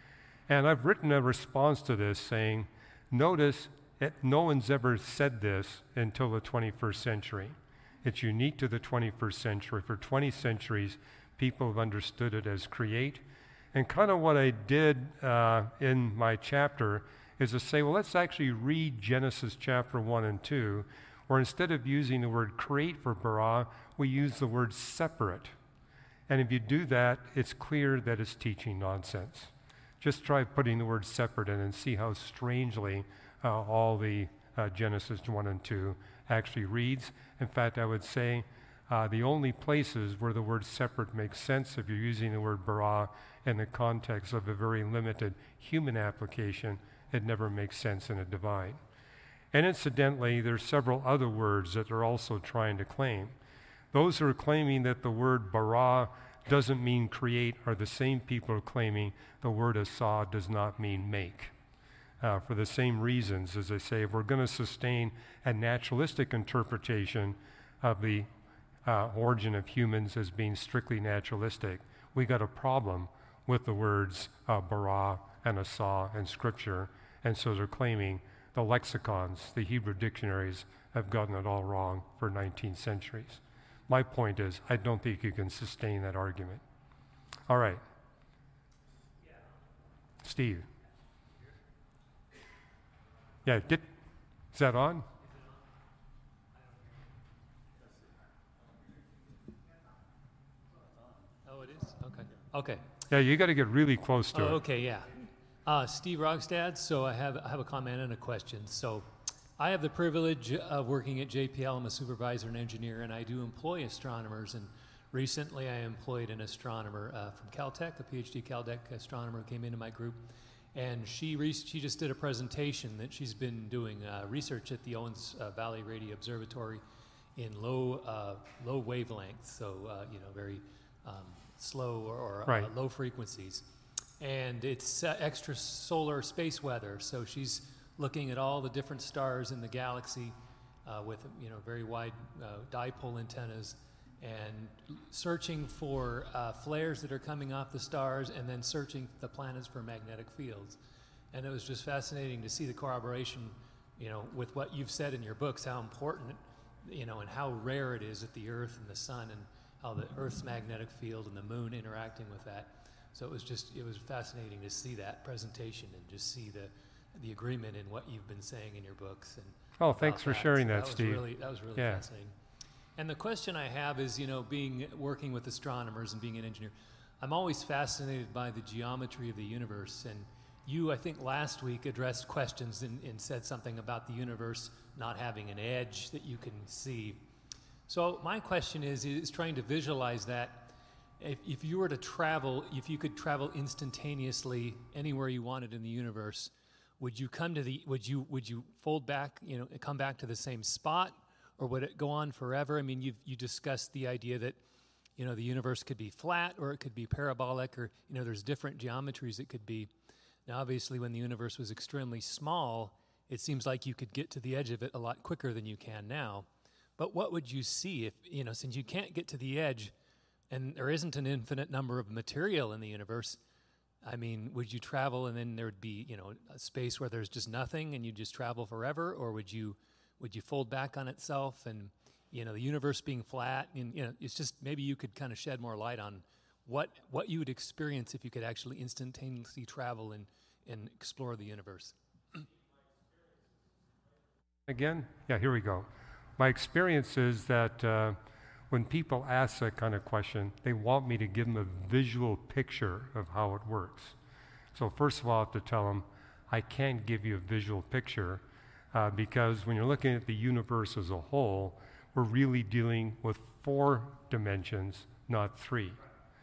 And I've written a response to this saying, notice that no one's ever said this until the twenty-first century. It's unique to the twenty-first century. For twenty centuries, people have understood it as create. And kind of what I did uh, in my chapter is to say, well, let's actually read Genesis chapter one and two, where instead of using the word create for bara, we use the word separate. And if you do that, it's clear that it's teaching nonsense. Just try putting the word separate in and see how strangely uh, all the uh, Genesis one and two actually reads. In fact, I would say uh, the only places where the word separate makes sense if you're using the word bara in the context of a very limited human application, it never makes sense in a divine. And incidentally, there's several other words that they're also trying to claim. Those who are claiming that the word bara doesn't mean create are the same people who are claiming the word asa does not mean make. Uh, for the same reasons, as I say, if we're going to sustain a naturalistic interpretation of the uh, origin of humans as being strictly naturalistic, we got a problem with the words uh, bara and asa in Scripture, and so they're claiming the lexicons, the Hebrew dictionaries, have gotten it all wrong for nineteen centuries. My point is, I don't think you can sustain that argument. All right. Yeah. Steve. Yeah, did, is that on? Oh, it is? Okay. Okay. Yeah, you got to get really close to Oh, it. okay, yeah. Uh, Steve Rogstad, so I have, I have a comment and a question. So I have the privilege of working at J P L. I'm a supervisor and engineer, and I do employ astronomers. And recently I employed an astronomer uh, from Caltech, a PhD Caltech astronomer came into my group. And she, re- she just did a presentation that she's been doing uh, research at the Owens uh, Valley Radio Observatory in low, uh, low wavelengths, so, uh, you know, very um, slow or, or Right. uh, low frequencies. And it's uh, extrasolar space weather, so she's looking at all the different stars in the galaxy uh, with, you know, very wide uh, dipole antennas and searching for uh, flares that are coming off the stars and then searching the planets for magnetic fields. And it was just fascinating to see the corroboration, you know, with what you've said in your books, how important, you know, and how rare it is that the Earth and the Sun and how the Earth's magnetic field and the Moon interacting with that. So it was just, it was fascinating to see that presentation and just see the the agreement in what you've been saying in your books. And Oh, thanks about for that. sharing So that, was Steve. Really, that was really Yeah. fascinating. And the question I have is, you know, being working with astronomers and being an engineer, I'm always fascinated by the geometry of the universe. And you, I think, last week addressed questions and, and said something about the universe not having an edge that you can see. So my question is, is trying to visualize that. If, if you were to travel, if you could travel instantaneously anywhere you wanted in the universe, would you come to the, would you, would you fold back, you know, come back to the same spot, or would it go on forever? I mean, you've, you discussed the idea that, you know, the universe could be flat or it could be parabolic, or, you know, there's different geometries it could be. Now, obviously, when the universe was extremely small, it seems like you could get to the edge of it a lot quicker than you can now. But what would you see if, you know, since you can't get to the edge and there isn't an infinite number of material in the universe, I mean, would you travel and then there would be, you know, a space where there's just nothing and you just travel forever? Or would you would you fold back on itself and, you know, the universe being flat? And, you know, it's just maybe you could kind of shed more light on what what you would experience if you could actually instantaneously travel and, and explore the universe. Again? Yeah, here we go. My experience is that uh, when people ask that kind of question, they want me to give them a visual picture of how it works. So first of all, I have to tell them, I can't give you a visual picture uh, because when you're looking at the universe as a whole, we're really dealing with four dimensions, not three.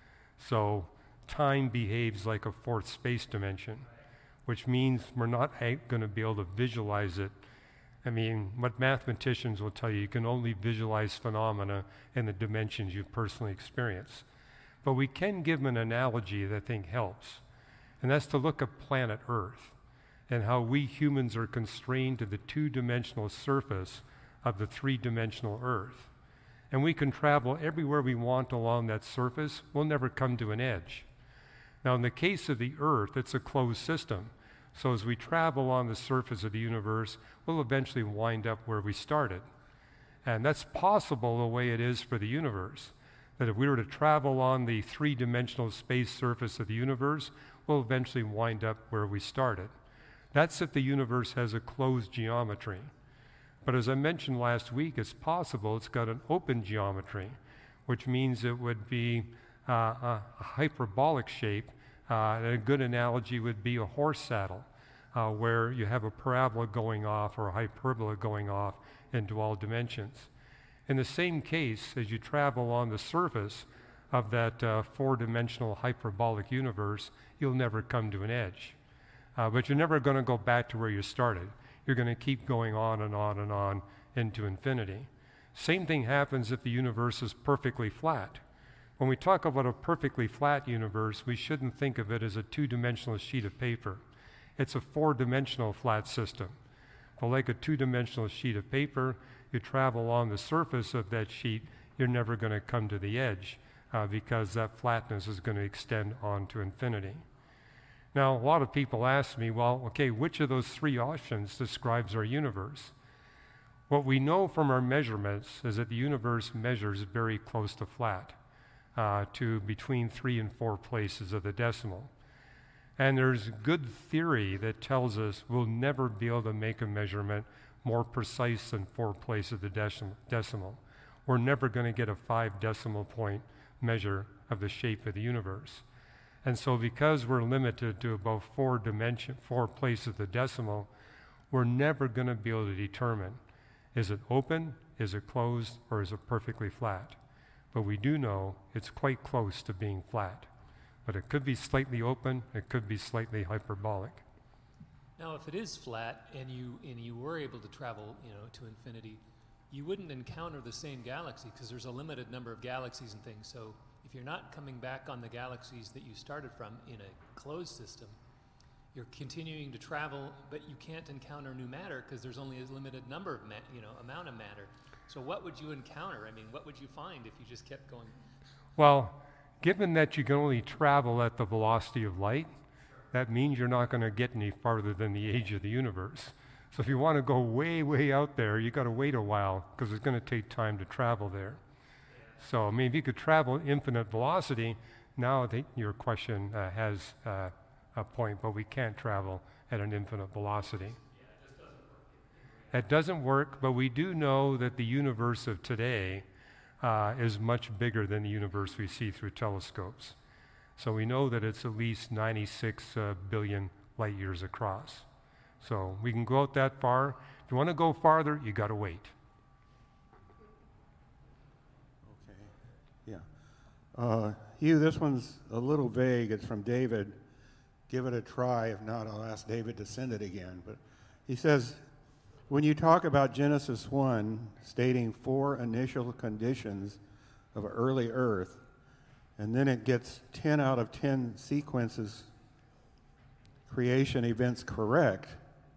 So time behaves like a fourth space dimension, which means we're not going to be able to visualize it. I mean, what mathematicians will tell you, you can only visualize phenomena in the dimensions you personally experience. But we can give an analogy that I think helps, and that's to look at planet Earth and how we humans are constrained to the two-dimensional surface of the three-dimensional Earth. And we can travel everywhere we want along that surface. We'll never come to an edge. Now, in the case of the Earth, it's a closed system. So as we travel on the surface of the universe, we'll eventually wind up where we started. And that's possible the way it is for the universe, that if we were to travel on the three-dimensional space surface of the universe, we'll eventually wind up where we started. That's if the universe has a closed geometry. But as I mentioned last week, it's possible it's got an open geometry, which means it would be uh, a hyperbolic shape. Uh, a good analogy would be a horse saddle, uh, where you have a parabola going off or a hyperbola going off into all dimensions. In the same case, as you travel on the surface of that uh, four-dimensional hyperbolic universe, you'll never come to an edge. Uh, but you're never going to go back to where you started. You're going to keep going on and on and on into infinity. Same thing happens if the universe is perfectly flat. When we talk about a perfectly flat universe, we shouldn't think of it as a two-dimensional sheet of paper. It's a four-dimensional flat system. But like a two-dimensional sheet of paper, you travel on the surface of that sheet, you're never going to come to the edge uh, because that flatness is going to extend on to infinity. Now, a lot of people ask me, well, okay, which of those three options describes our universe? What we know from our measurements is that the universe measures very close to flat. Uh, to between three and four places of the decimal. And there's good theory that tells us we'll never be able to make a measurement more precise than four places of the deci- decimal. We're never going to get a five decimal point measure of the shape of the universe. And so because we're limited to about four dimension, four places of the decimal, we're never going to be able to determine, is it open, is it closed, or is it perfectly flat? But we do know it's quite close to being flat. But it could be slightly open, it could be slightly hyperbolic. Now, if it is flat and you and you were able to travel, you know, to infinity, you wouldn't encounter the same galaxy because there's a limited number of galaxies and things. So if you're not coming back on the galaxies that you started from in a closed system, you're continuing to travel, but you can't encounter new matter because there's only a limited number of, ma- you know, amount of matter. So what would you encounter? I mean, what would you find if you just kept going? Well, given that you can only travel at the velocity of light, that means you're not going to get any farther than the age of the universe. So if you want to go way, way out there, you got to wait a while because it's going to take time to travel there. So, I mean, if you could travel infinite velocity, now I think your question uh, has uh, a point, but we can't travel at an infinite velocity. That doesn't work, but we do know that the universe of today uh, is much bigger than the universe we see through telescopes. So we know that it's at least ninety-six uh, billion light years across. So we can go out that far. If you want to go farther, you got to wait. Okay, yeah. Uh, Hugh, this one's a little vague. It's from David. Give it a try. If not, I'll ask David to send it again. But he says, when you talk about Genesis one, stating four initial conditions of early Earth, and then it gets ten out of ten sequences, creation events correct,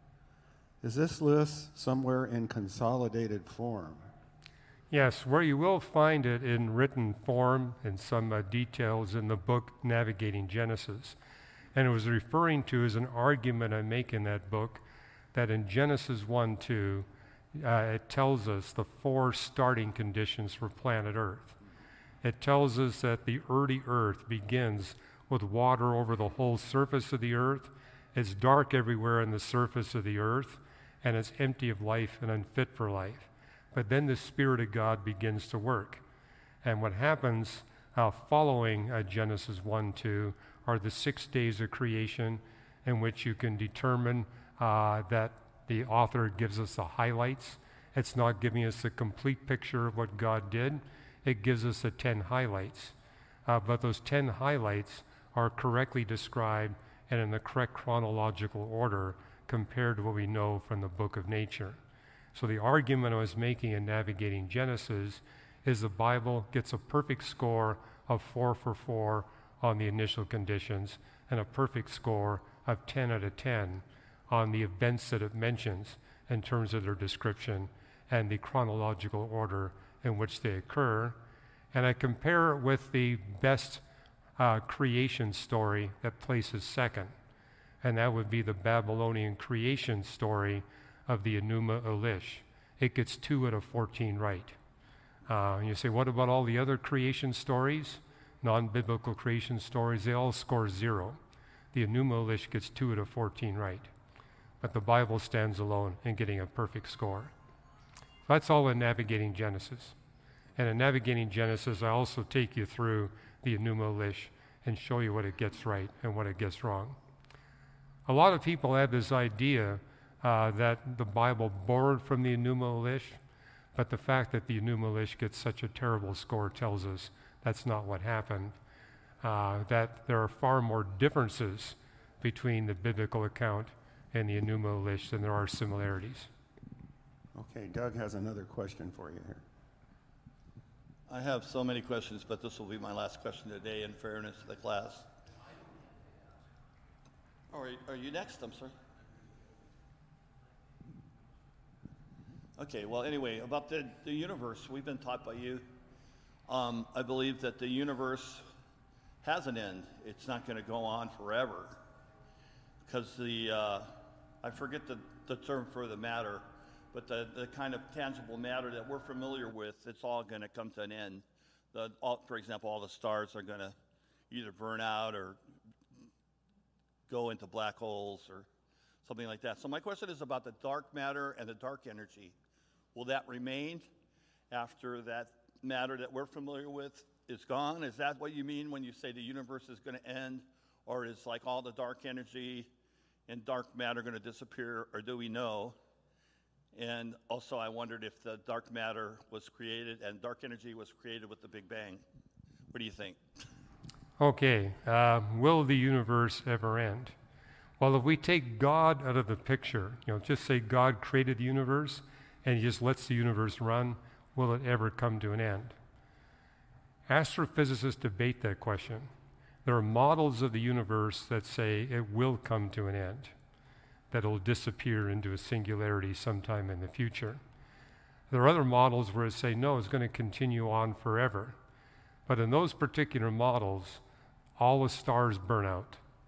is this list somewhere in consolidated form? Yes, where you will find it in written form and some uh, details in the book Navigating Genesis. And it was referring to as an argument I make in that book that in Genesis one two, uh, it tells us the four starting conditions for planet Earth. It tells us that the early Earth begins with water over the whole surface of the Earth. It's dark everywhere on the surface of the Earth, and it's empty of life and unfit for life. But then the Spirit of God begins to work. And what happens uh, following uh, Genesis one two are the six days of creation in which you can determine uh, that the author gives us the highlights. It's not giving us a complete picture of what God did. It gives us the ten highlights. Uh, but those ten highlights are correctly described and in the correct chronological order compared to what we know from the book of nature. So the argument I was making in Navigating Genesis is the Bible gets a perfect score of four for four on the initial conditions and a perfect score of ten out of ten on the events that it mentions in terms of their description and the chronological order in which they occur. And I compare it with the best uh, creation story that places second, and that would be the Babylonian creation story of the Enuma Elish. It gets two out of fourteen right. Uh, and you say, what about all the other creation stories? Non-biblical creation stories, they all score zero. The Enuma Elish gets two out of fourteen right. But the Bible stands alone in getting a perfect score. That's all in Navigating Genesis. And in Navigating Genesis, I also take you through the Enuma Elish and show you what it gets right and what it gets wrong. A lot of people have this idea uh, that the Bible borrowed from the Enuma Elish, but the fact that the Enuma Elish gets such a terrible score tells us that's not what happened, uh, that there are far more differences between the biblical account and the Enuma Elish than there are similarities. Okay, Doug has another question for you here. I have so many questions, but this will be my last question today in fairness to the class. Oh, are you, are you next? I'm sorry. Okay, well, anyway, about the, the universe, we've been taught by you. Um, I believe that the universe has an end. It's not going to go on forever. Because the, uh, I forget the, the term for the matter, but the, the kind of tangible matter that we're familiar with, it's all going to come to an end. The, all, for example, all the stars are going to either burn out or go into black holes or something like that. So my question is about the dark matter and the dark energy. Will that remain after that matter that we're familiar with is gone? Is that what you mean when you say the universe is going to end? Or is like all the dark energy and dark matter going to disappear, or do we know? And also I wondered if the dark matter was created and dark energy was created with the Big Bang. What do you think? Okay, uh, will the universe ever end? Well, if we take God out of the picture, you know, just say God created the universe and he just lets the universe run, will it ever come to an end? Astrophysicists debate that question. There are models of the universe that say it will come to an end, that it will disappear into a singularity sometime in the future. There are other models where it say, no, it's going to continue on forever. But in those particular models, all the stars burn out.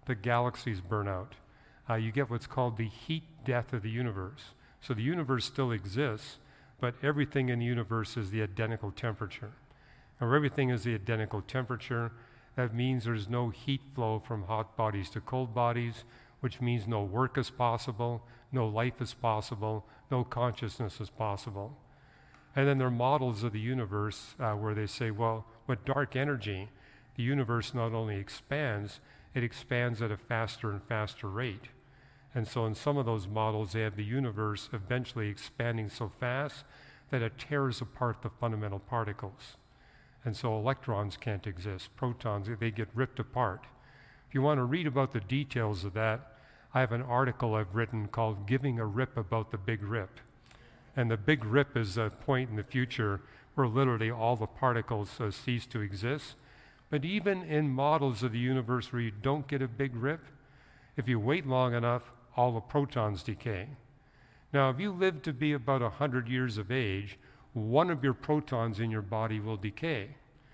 the galaxies burn out. Uh, you get what's called the heat death of the universe. So the universe still exists, but everything in the universe is the identical temperature. And where everything is the identical temperature, that means there's no heat flow from hot bodies to cold bodies, which means no work is possible, no life is possible, no consciousness is possible. And then there are models of the universe uh, where they say, well, with dark energy, the universe not only expands, it expands at a faster and faster rate. And so in some of those models, they have the universe eventually expanding so fast that it tears apart the fundamental particles. And so electrons can't exist. Protons, they get ripped apart. If you want to read about the details of that, I have an article I've written called Giving a Rip About the Big Rip. And the Big Rip is a point in the future where literally all the particles uh, cease to exist. But even in models of the universe where you don't get a big rip, if you wait long enough, all the protons decay. Now, if you live to be about one hundred years of age, one of your protons in your body will decay.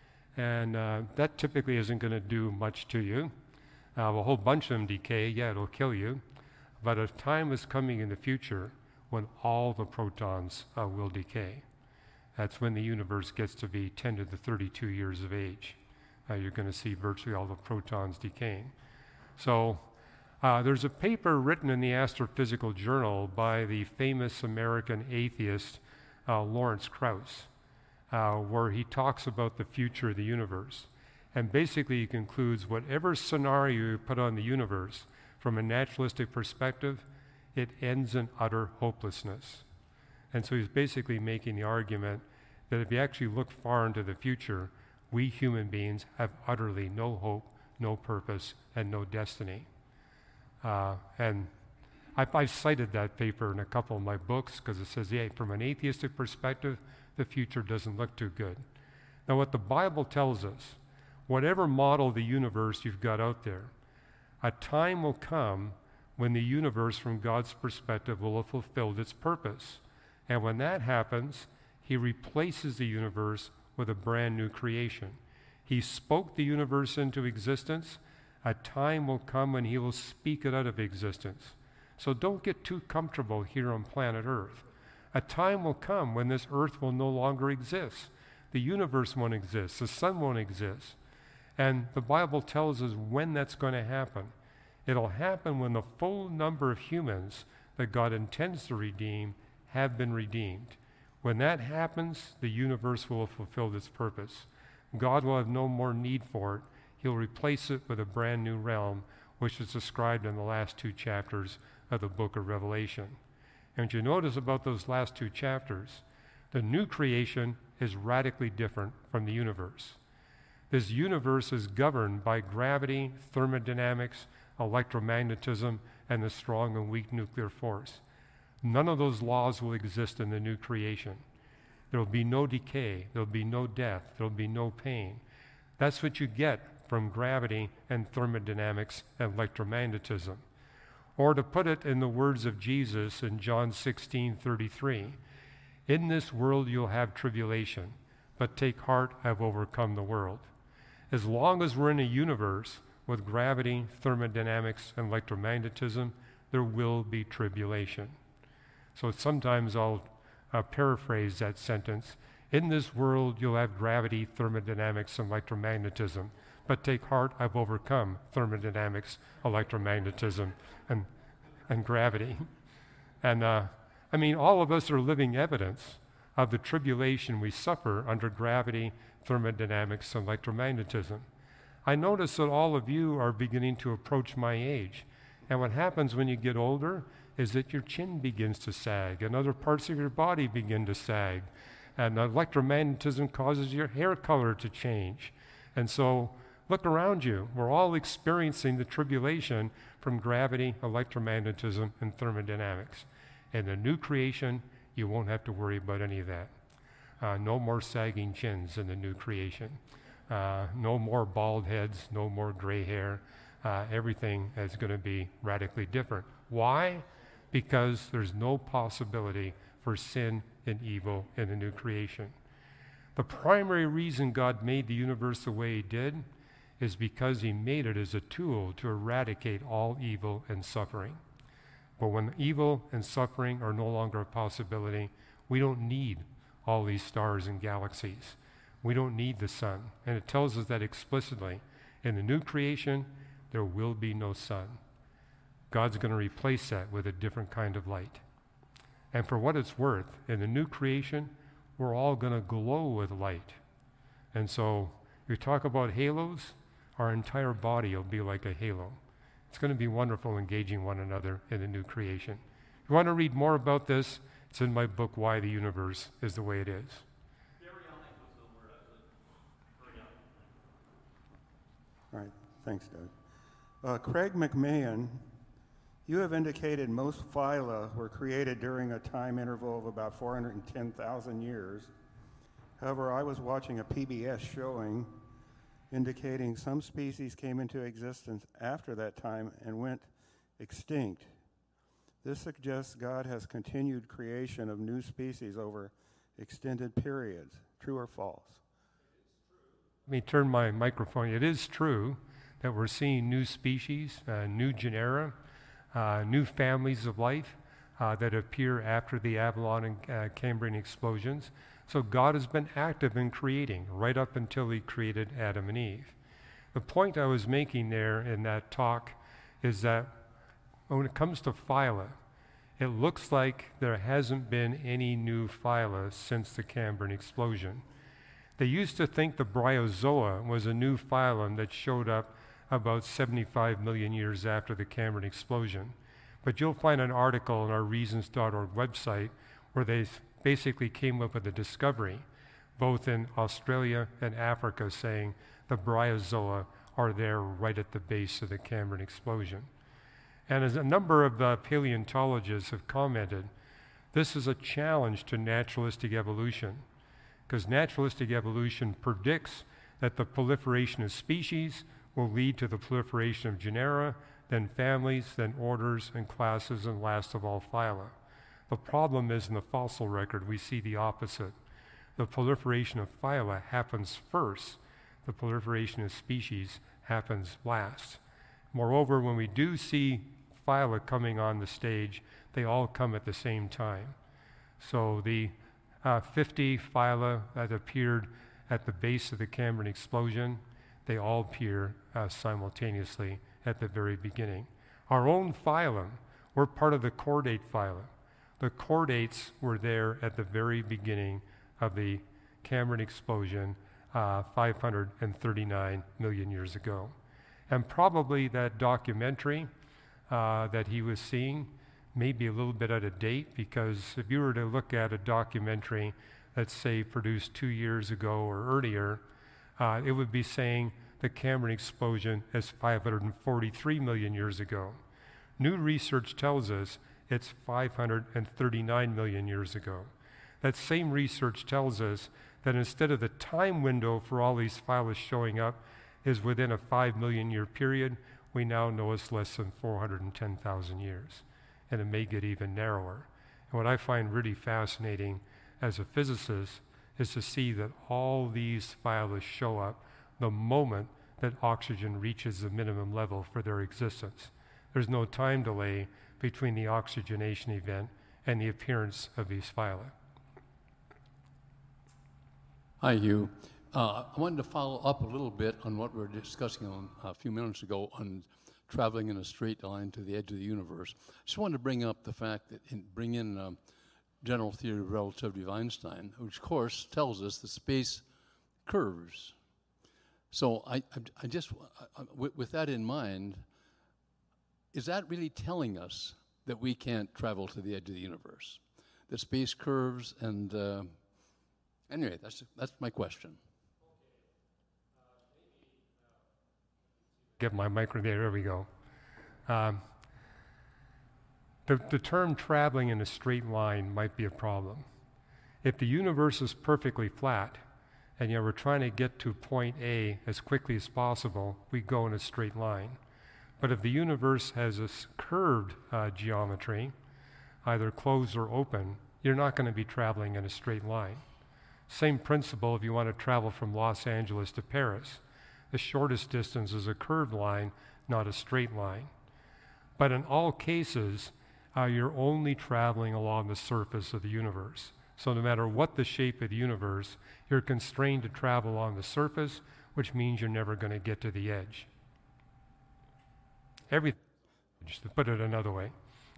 And uh, that typically isn't going to do much to you. Uh, a whole bunch of them decay, yeah, it'll kill you. But a time is coming in the future when all the protons uh, will decay. That's when the universe gets to be ten to the thirty-two years of age. Uh, you're going to see virtually all the protons decaying. So uh, there's a paper written in the Astrophysical Journal by the famous American atheist uh, Lawrence Krauss, uh, where he talks about the future of the universe. And basically he concludes whatever scenario you put on the universe from a naturalistic perspective, it ends in utter hopelessness. And so he's basically making the argument that if you actually look far into the future, we human beings have utterly no hope, no purpose, and no destiny. Uh, and I've, I've cited that paper in a couple of my books because it says, yeah, from an atheistic perspective, the future doesn't look too good. Now, what the Bible tells us, whatever model of the universe you've got out there, a time will come when the universe, from God's perspective, will have fulfilled its purpose. And when that happens, he replaces the universe with a brand new creation. He spoke the universe into existence. A time will come when he will speak it out of existence. So don't get too comfortable here on planet Earth. A time will come when this earth will no longer exist. The universe won't exist. The sun won't exist. And the Bible tells us when that's going to happen. It'll happen when the full number of humans that God intends to redeem have been redeemed. When that happens, the universe will have fulfilled its purpose. God will have no more need for it. He'll replace it with a brand new realm, which is described in the last two chapters of the book of Revelation. And what you notice about those last two chapters, the new creation is radically different from the universe. This universe is governed by gravity, thermodynamics, electromagnetism, and the strong and weak nuclear force. None of those laws will exist in the new creation. There will be no decay. There will be no death. There will be no pain. That's what you get from gravity and thermodynamics and electromagnetism. Or to put it in the words of Jesus in John sixteen thirty-three, in this world you'll have tribulation, but take heart, I've overcome the world. As long as we're in a universe with gravity, thermodynamics, and electromagnetism, there will be tribulation. So sometimes I'll uh, paraphrase that sentence. In this world, you'll have gravity, thermodynamics, and electromagnetism. But take heart, I've overcome thermodynamics, electromagnetism, and, and gravity. And uh, I mean, all of us are living evidence of the tribulation we suffer under gravity, thermodynamics, and electromagnetism. I notice that all of you are beginning to approach my age. And what happens when you get older is that your chin begins to sag and other parts of your body begin to sag. And electromagnetism causes your hair color to change. And so look around you. We're all experiencing the tribulation from gravity, electromagnetism, and thermodynamics. In the new creation, you won't have to worry about any of that. Uh, no more sagging chins in the new creation. Uh, no more bald heads, no more gray hair. Uh, everything is going to be radically different. Why? Because there's no possibility for sin and evil in the new creation. The primary reason God made the universe the way he did is because he made it as a tool to eradicate all evil and suffering. But when evil and suffering are no longer a possibility, we don't need all these stars and galaxies. We don't need the sun. And it tells us that explicitly. In the new creation, there will be no sun. God's going to replace that with a different kind of light. And for what it's worth, in the new creation, we're all going to glow with light. And so, you talk about halos, our entire body will be like a halo. It's going to be wonderful engaging one another in the new creation. If you want to read more about this, it's in my book, Why the Universe is the Way It Is. All right, thanks, Doug. Uh, Craig McMahon, you have indicated most phyla were created during a time interval of about four hundred ten thousand years. However, I was watching a P B S showing indicating some species came into existence after that time and went extinct. This suggests God has continued creation of new species over extended periods. True or false? Let me turn my microphone. It is true that we're seeing new species, uh, new genera, uh, new families of life uh, that appear after the Avalon and uh, Cambrian explosions. So God has been active in creating right up until he created Adam and Eve. The point I was making there in that talk is that when it comes to phyla, it looks like there hasn't been any new phyla since the Cambrian explosion. They used to think the Bryozoa was a new phylum that showed up about seventy-five million years after the Cambrian explosion. But you'll find an article on our reasons dot org website where they basically came up with a discovery, both in Australia and Africa, saying the Bryozoa are there right at the base of the Cambrian explosion. And as a number of uh, paleontologists have commented, this is a challenge to naturalistic evolution, because naturalistic evolution predicts that the proliferation of species will lead to the proliferation of genera, then families, then orders and classes, and last of all, phyla. The problem is in the fossil record, we see the opposite. The proliferation of phyla happens first. The proliferation of species happens last. Moreover, when we do see phyla coming on the stage, they all come at the same time. So the uh, fifty phyla that appeared at the base of the Cambrian explosion, they all appear uh, simultaneously at the very beginning. Our own phylum, we're part of the chordate phylum. The chordates were there at the very beginning of the Cambrian explosion uh, five hundred thirty-nine million years ago. And probably that documentary uh, that he was seeing may be a little bit out of date, because if you were to look at a documentary, let's say produced two years ago or earlier, uh, it would be saying the Cambrian explosion is five hundred forty-three million years ago. New research tells us it's five hundred thirty-nine million years ago. That same research tells us that instead of the time window for all these phyla showing up is within a five million year period, we now know it's less than four hundred ten thousand years. And it may get even narrower. And what I find really fascinating as a physicist is to see that all these phyla show up the moment that oxygen reaches the minimum level for their existence. There's no time delay between the oxygenation event and the appearance of these phyla. Hi, Hugh. Uh, I wanted to follow up a little bit on what we were discussing on, a few minutes ago on traveling in a straight line to the edge of the universe. Just wanted to bring up the fact that, in, bring in um, general theory of relativity of Einstein, which of course tells us that space curves. So I, I, I just, I, with, with that in mind, is that really telling us that we can't travel to the edge of the universe? That space curves and, uh, anyway, that's, that's my question. Get my micro there, there we go. Um, the, the term traveling in a straight line might be a problem. If the universe is perfectly flat, and yet we're trying to get to point A as quickly as possible, we go in a straight line. But if the universe has a curved uh, geometry, either closed or open, you're not going to be traveling in a straight line. Same principle if you want to travel from Los Angeles to Paris. The shortest distance is a curved line, not a straight line. But in all cases, uh, you're only traveling along the surface of the universe. So no matter what the shape of the universe, you're constrained to travel along the surface, which means you're never going to get to the edge. Everything, just to put it another way.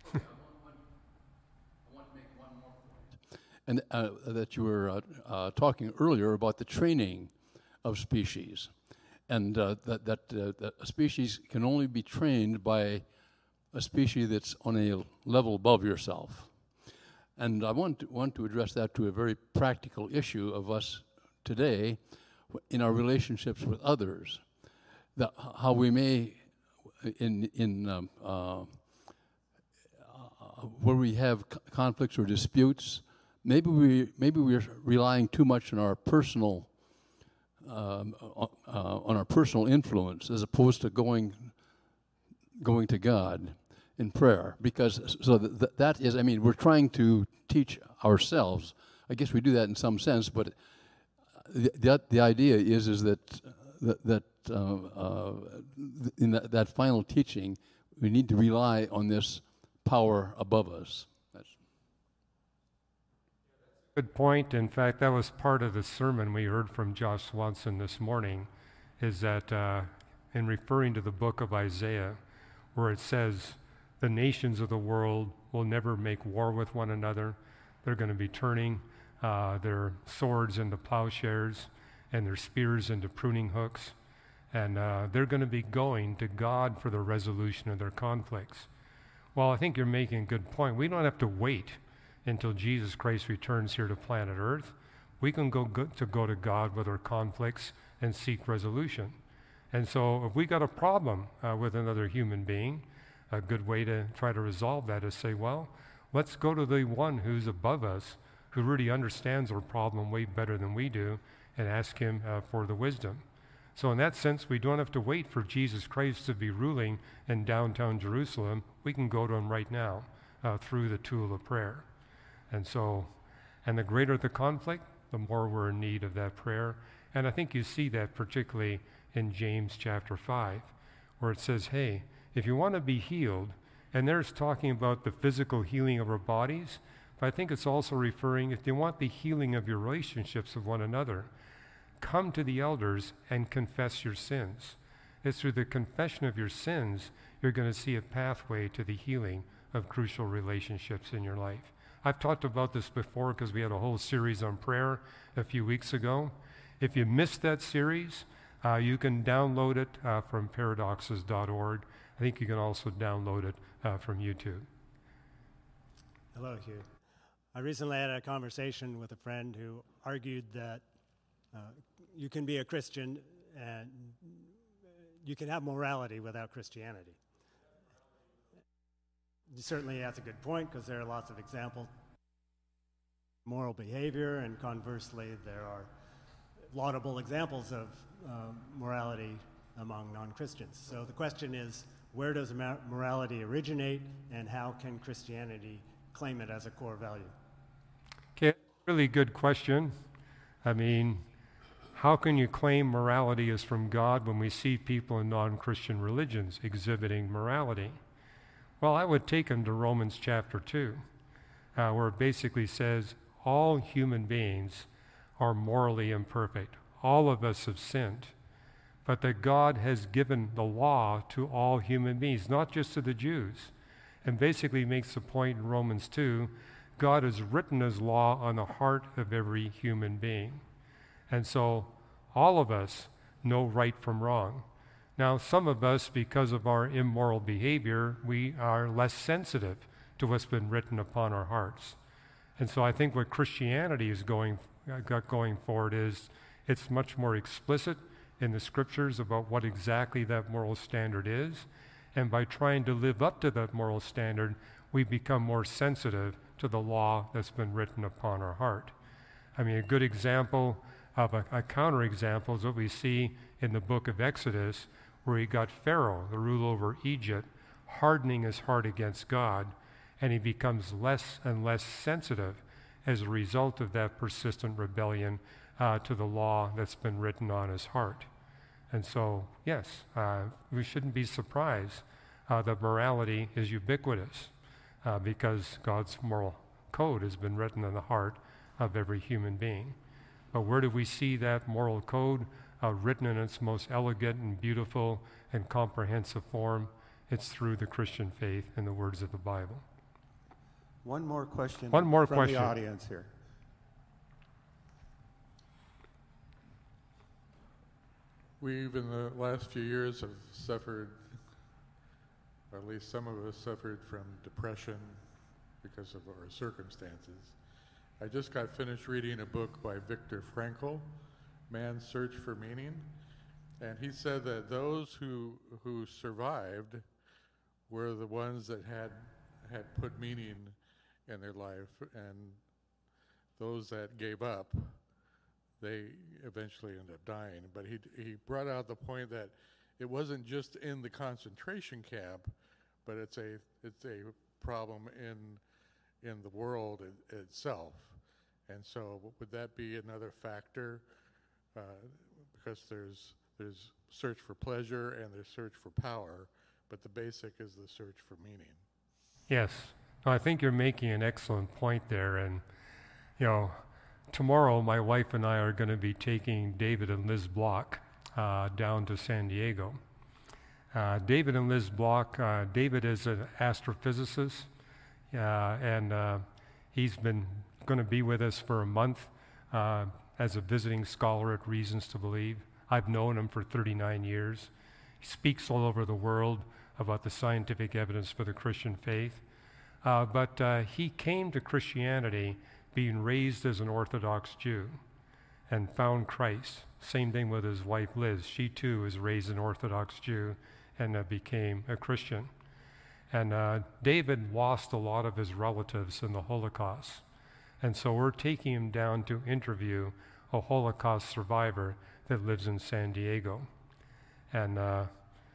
And uh, that you were uh, uh, talking earlier about the training of species, and uh, that, that, uh, that a species can only be trained by a species that's on a level above yourself. And I want to, want to address that to a very practical issue of us today in our relationships with others, that how we may, in, in um, uh, uh, where we have c- conflicts or disputes, maybe we maybe we're relying too much on our personal um, uh, on our personal influence as opposed to going going to God in prayer. Because so that, that is, I mean, we're trying to teach ourselves. I guess we do that in some sense, but the the, the idea is is that that, that uh, uh, in that, that final teaching, we need to rely on this power above us. That's Good point. In fact, that was part of the sermon we heard from Josh Swanson this morning, is that uh, in referring to the book of Isaiah, where it says, the nations of the world will never make war with one another. They're going to be turning uh, their swords into plowshares and their spears into pruning hooks. And uh, they're going to be going to God for the resolution of their conflicts. Well, I think you're making a good point. We don't have to wait until Jesus Christ returns here to planet Earth. We can go, go to go to God with our conflicts and seek resolution. And so if we got a problem uh, with another human being, a good way to try to resolve that is say, well, let's go to the one who's above us, who really understands our problem way better than we do, and ask him uh, for the wisdom. So in that sense, we don't have to wait for Jesus Christ to be ruling in downtown Jerusalem. We can go to him right now uh, through the tool of prayer. And so, and the greater the conflict, the more we're in need of that prayer. And I think you see that particularly in James chapter five, where it says, hey, if you want to be healed, and there's talking about the physical healing of our bodies, but I think it's also referring, if you want the healing of your relationships with one another, come to the elders and confess your sins. It's through the confession of your sins you're going to see a pathway to the healing of crucial relationships in your life. I've talked about this before because we had a whole series on prayer a few weeks ago. If you missed that series, uh, you can download it uh, from paradoxes dot org. I think you can also download it uh, from YouTube. Hello, Hugh. I recently had a conversation with a friend who argued that uh, you can be a Christian and you can have morality without Christianity. Certainly that's a good point because there are lots of examples of moral behavior, and conversely there are laudable examples of uh, morality among non-Christians. So the question is, where does ma- morality originate, and how can Christianity claim it as a core value? Okay, really good question. I mean, how can you claim morality is from God when we see people in non-Christian religions exhibiting morality? Well, I would take them to Romans chapter two, uh, where it basically says all human beings are morally imperfect. All of us have sinned, but that God has given the law to all human beings, not just to the Jews. And basically makes the point in Romans two, God has written his law on the heart of every human being. And so all of us know right from wrong. Now, some of us, because of our immoral behavior, we are less sensitive to what's been written upon our hearts. And so I think what Christianity is going, uh, got going forward is it's much more explicit in the scriptures about what exactly that moral standard is. And by trying to live up to that moral standard, we become more sensitive to the law that's been written upon our heart. I mean, a good example of a, a counterexample is what we see in the book of Exodus, where he got Pharaoh, the ruler over Egypt, hardening his heart against God, and he becomes less and less sensitive as a result of that persistent rebellion uh, to the law that's been written on his heart. And so, yes, uh, we shouldn't be surprised uh, that morality is ubiquitous uh, because God's moral code has been written in the heart of every human being. But where do we see that moral code uh, written in its most elegant and beautiful and comprehensive form? It's through the Christian faith and the words of the Bible. One more question One more from question. the audience here. We've, in the last few years, have suffered, or at least some of us suffered from depression because of our circumstances. I just got finished reading a book by Viktor Frankl, Man's Search for Meaning, and he said that those who who survived were the ones that had had put meaning in their life, and those that gave up, they eventually ended up dying. But he he brought out the point that it wasn't just in the concentration camp, but it's a it's a problem in in the world it, itself. And so, would that be another factor? Uh, because there's there's search for pleasure and there's search for power, but the basic is the search for meaning. Yes. No, I think you're making an excellent point there. And, you know, tomorrow my wife and I are going to be taking David and Liz Block uh, down to San Diego. Uh, David and Liz Block, uh, David is an astrophysicist, uh, and uh, he's been going to be with us for a month uh, as a visiting scholar at Reasons to Believe. I've known him for thirty-nine years. He speaks all over the world about the scientific evidence for the Christian faith. Uh, but uh, he came to Christianity being raised as an Orthodox Jew and found Christ. Same thing with his wife Liz. She too was raised an Orthodox Jew and uh, became a Christian. And uh, David lost a lot of his relatives in the Holocaust. And so we're taking him down to interview a Holocaust survivor that lives in San Diego. And, uh,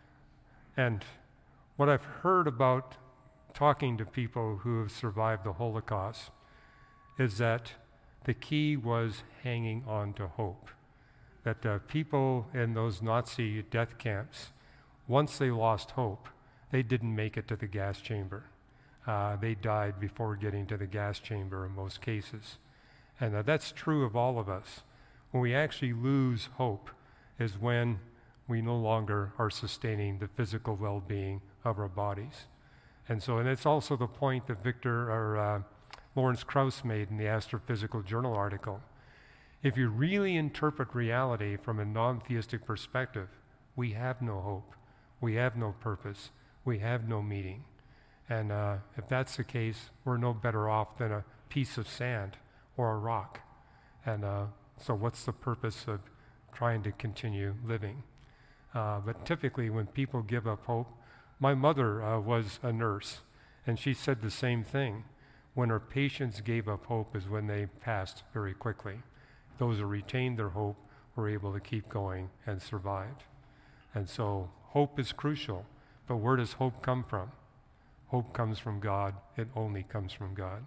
and what I've heard about talking to people who have survived the Holocaust is that the key was hanging on to hope. That the people in those Nazi death camps, once they lost hope, they didn't make it to the gas chamber. Uh, they died before getting to the gas chamber in most cases. And uh, that's true of all of us. When we actually lose hope is when we no longer are sustaining the physical well-being of our bodies. And so, and it's also the point that Victor, or uh, Lawrence Krauss made in the Astrophysical Journal article. If you really interpret reality from a non-theistic perspective, we have no hope, we have no purpose, we have no meaning. And uh, if that's the case, we're no better off than a piece of sand or a rock. And uh, so what's the purpose of trying to continue living? Uh, but typically when people give up hope, my mother uh, was a nurse, and she said the same thing. When her patients gave up hope is when they passed very quickly. Those who retained their hope were able to keep going and survived. And so hope is crucial, but where does hope come from? Hope comes from God. It only comes from God.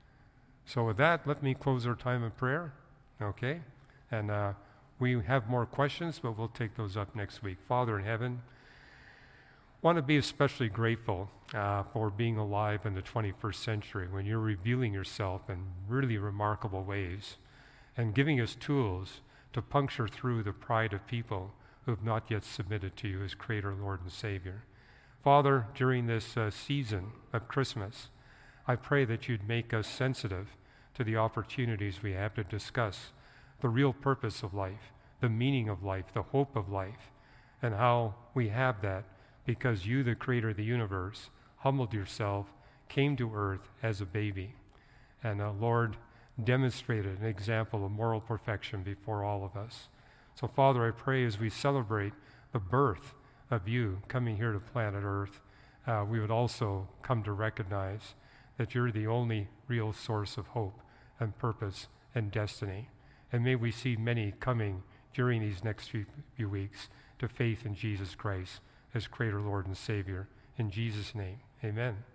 So with that, let me close our time of prayer, okay? And uh, we have more questions, but we'll take those up next week. Father in heaven, want to be especially grateful uh, for being alive in the twenty-first century when you're revealing yourself in really remarkable ways and giving us tools to puncture through the pride of people who have not yet submitted to you as Creator, Lord, and Savior. Father, during this uh, season of Christmas, I pray that you'd make us sensitive to the opportunities we have to discuss the real purpose of life, the meaning of life, the hope of life, and how we have that because you, the Creator of the universe, humbled yourself, came to earth as a baby, and uh, Lord, demonstrated an example of moral perfection before all of us. So Father, I pray as we celebrate the birth of you coming here to planet Earth, uh, we would also come to recognize that you're the only real source of hope and purpose and destiny. And may we see many coming during these next few, few weeks to faith in Jesus Christ as Creator, Lord, and Savior. In Jesus' name, amen.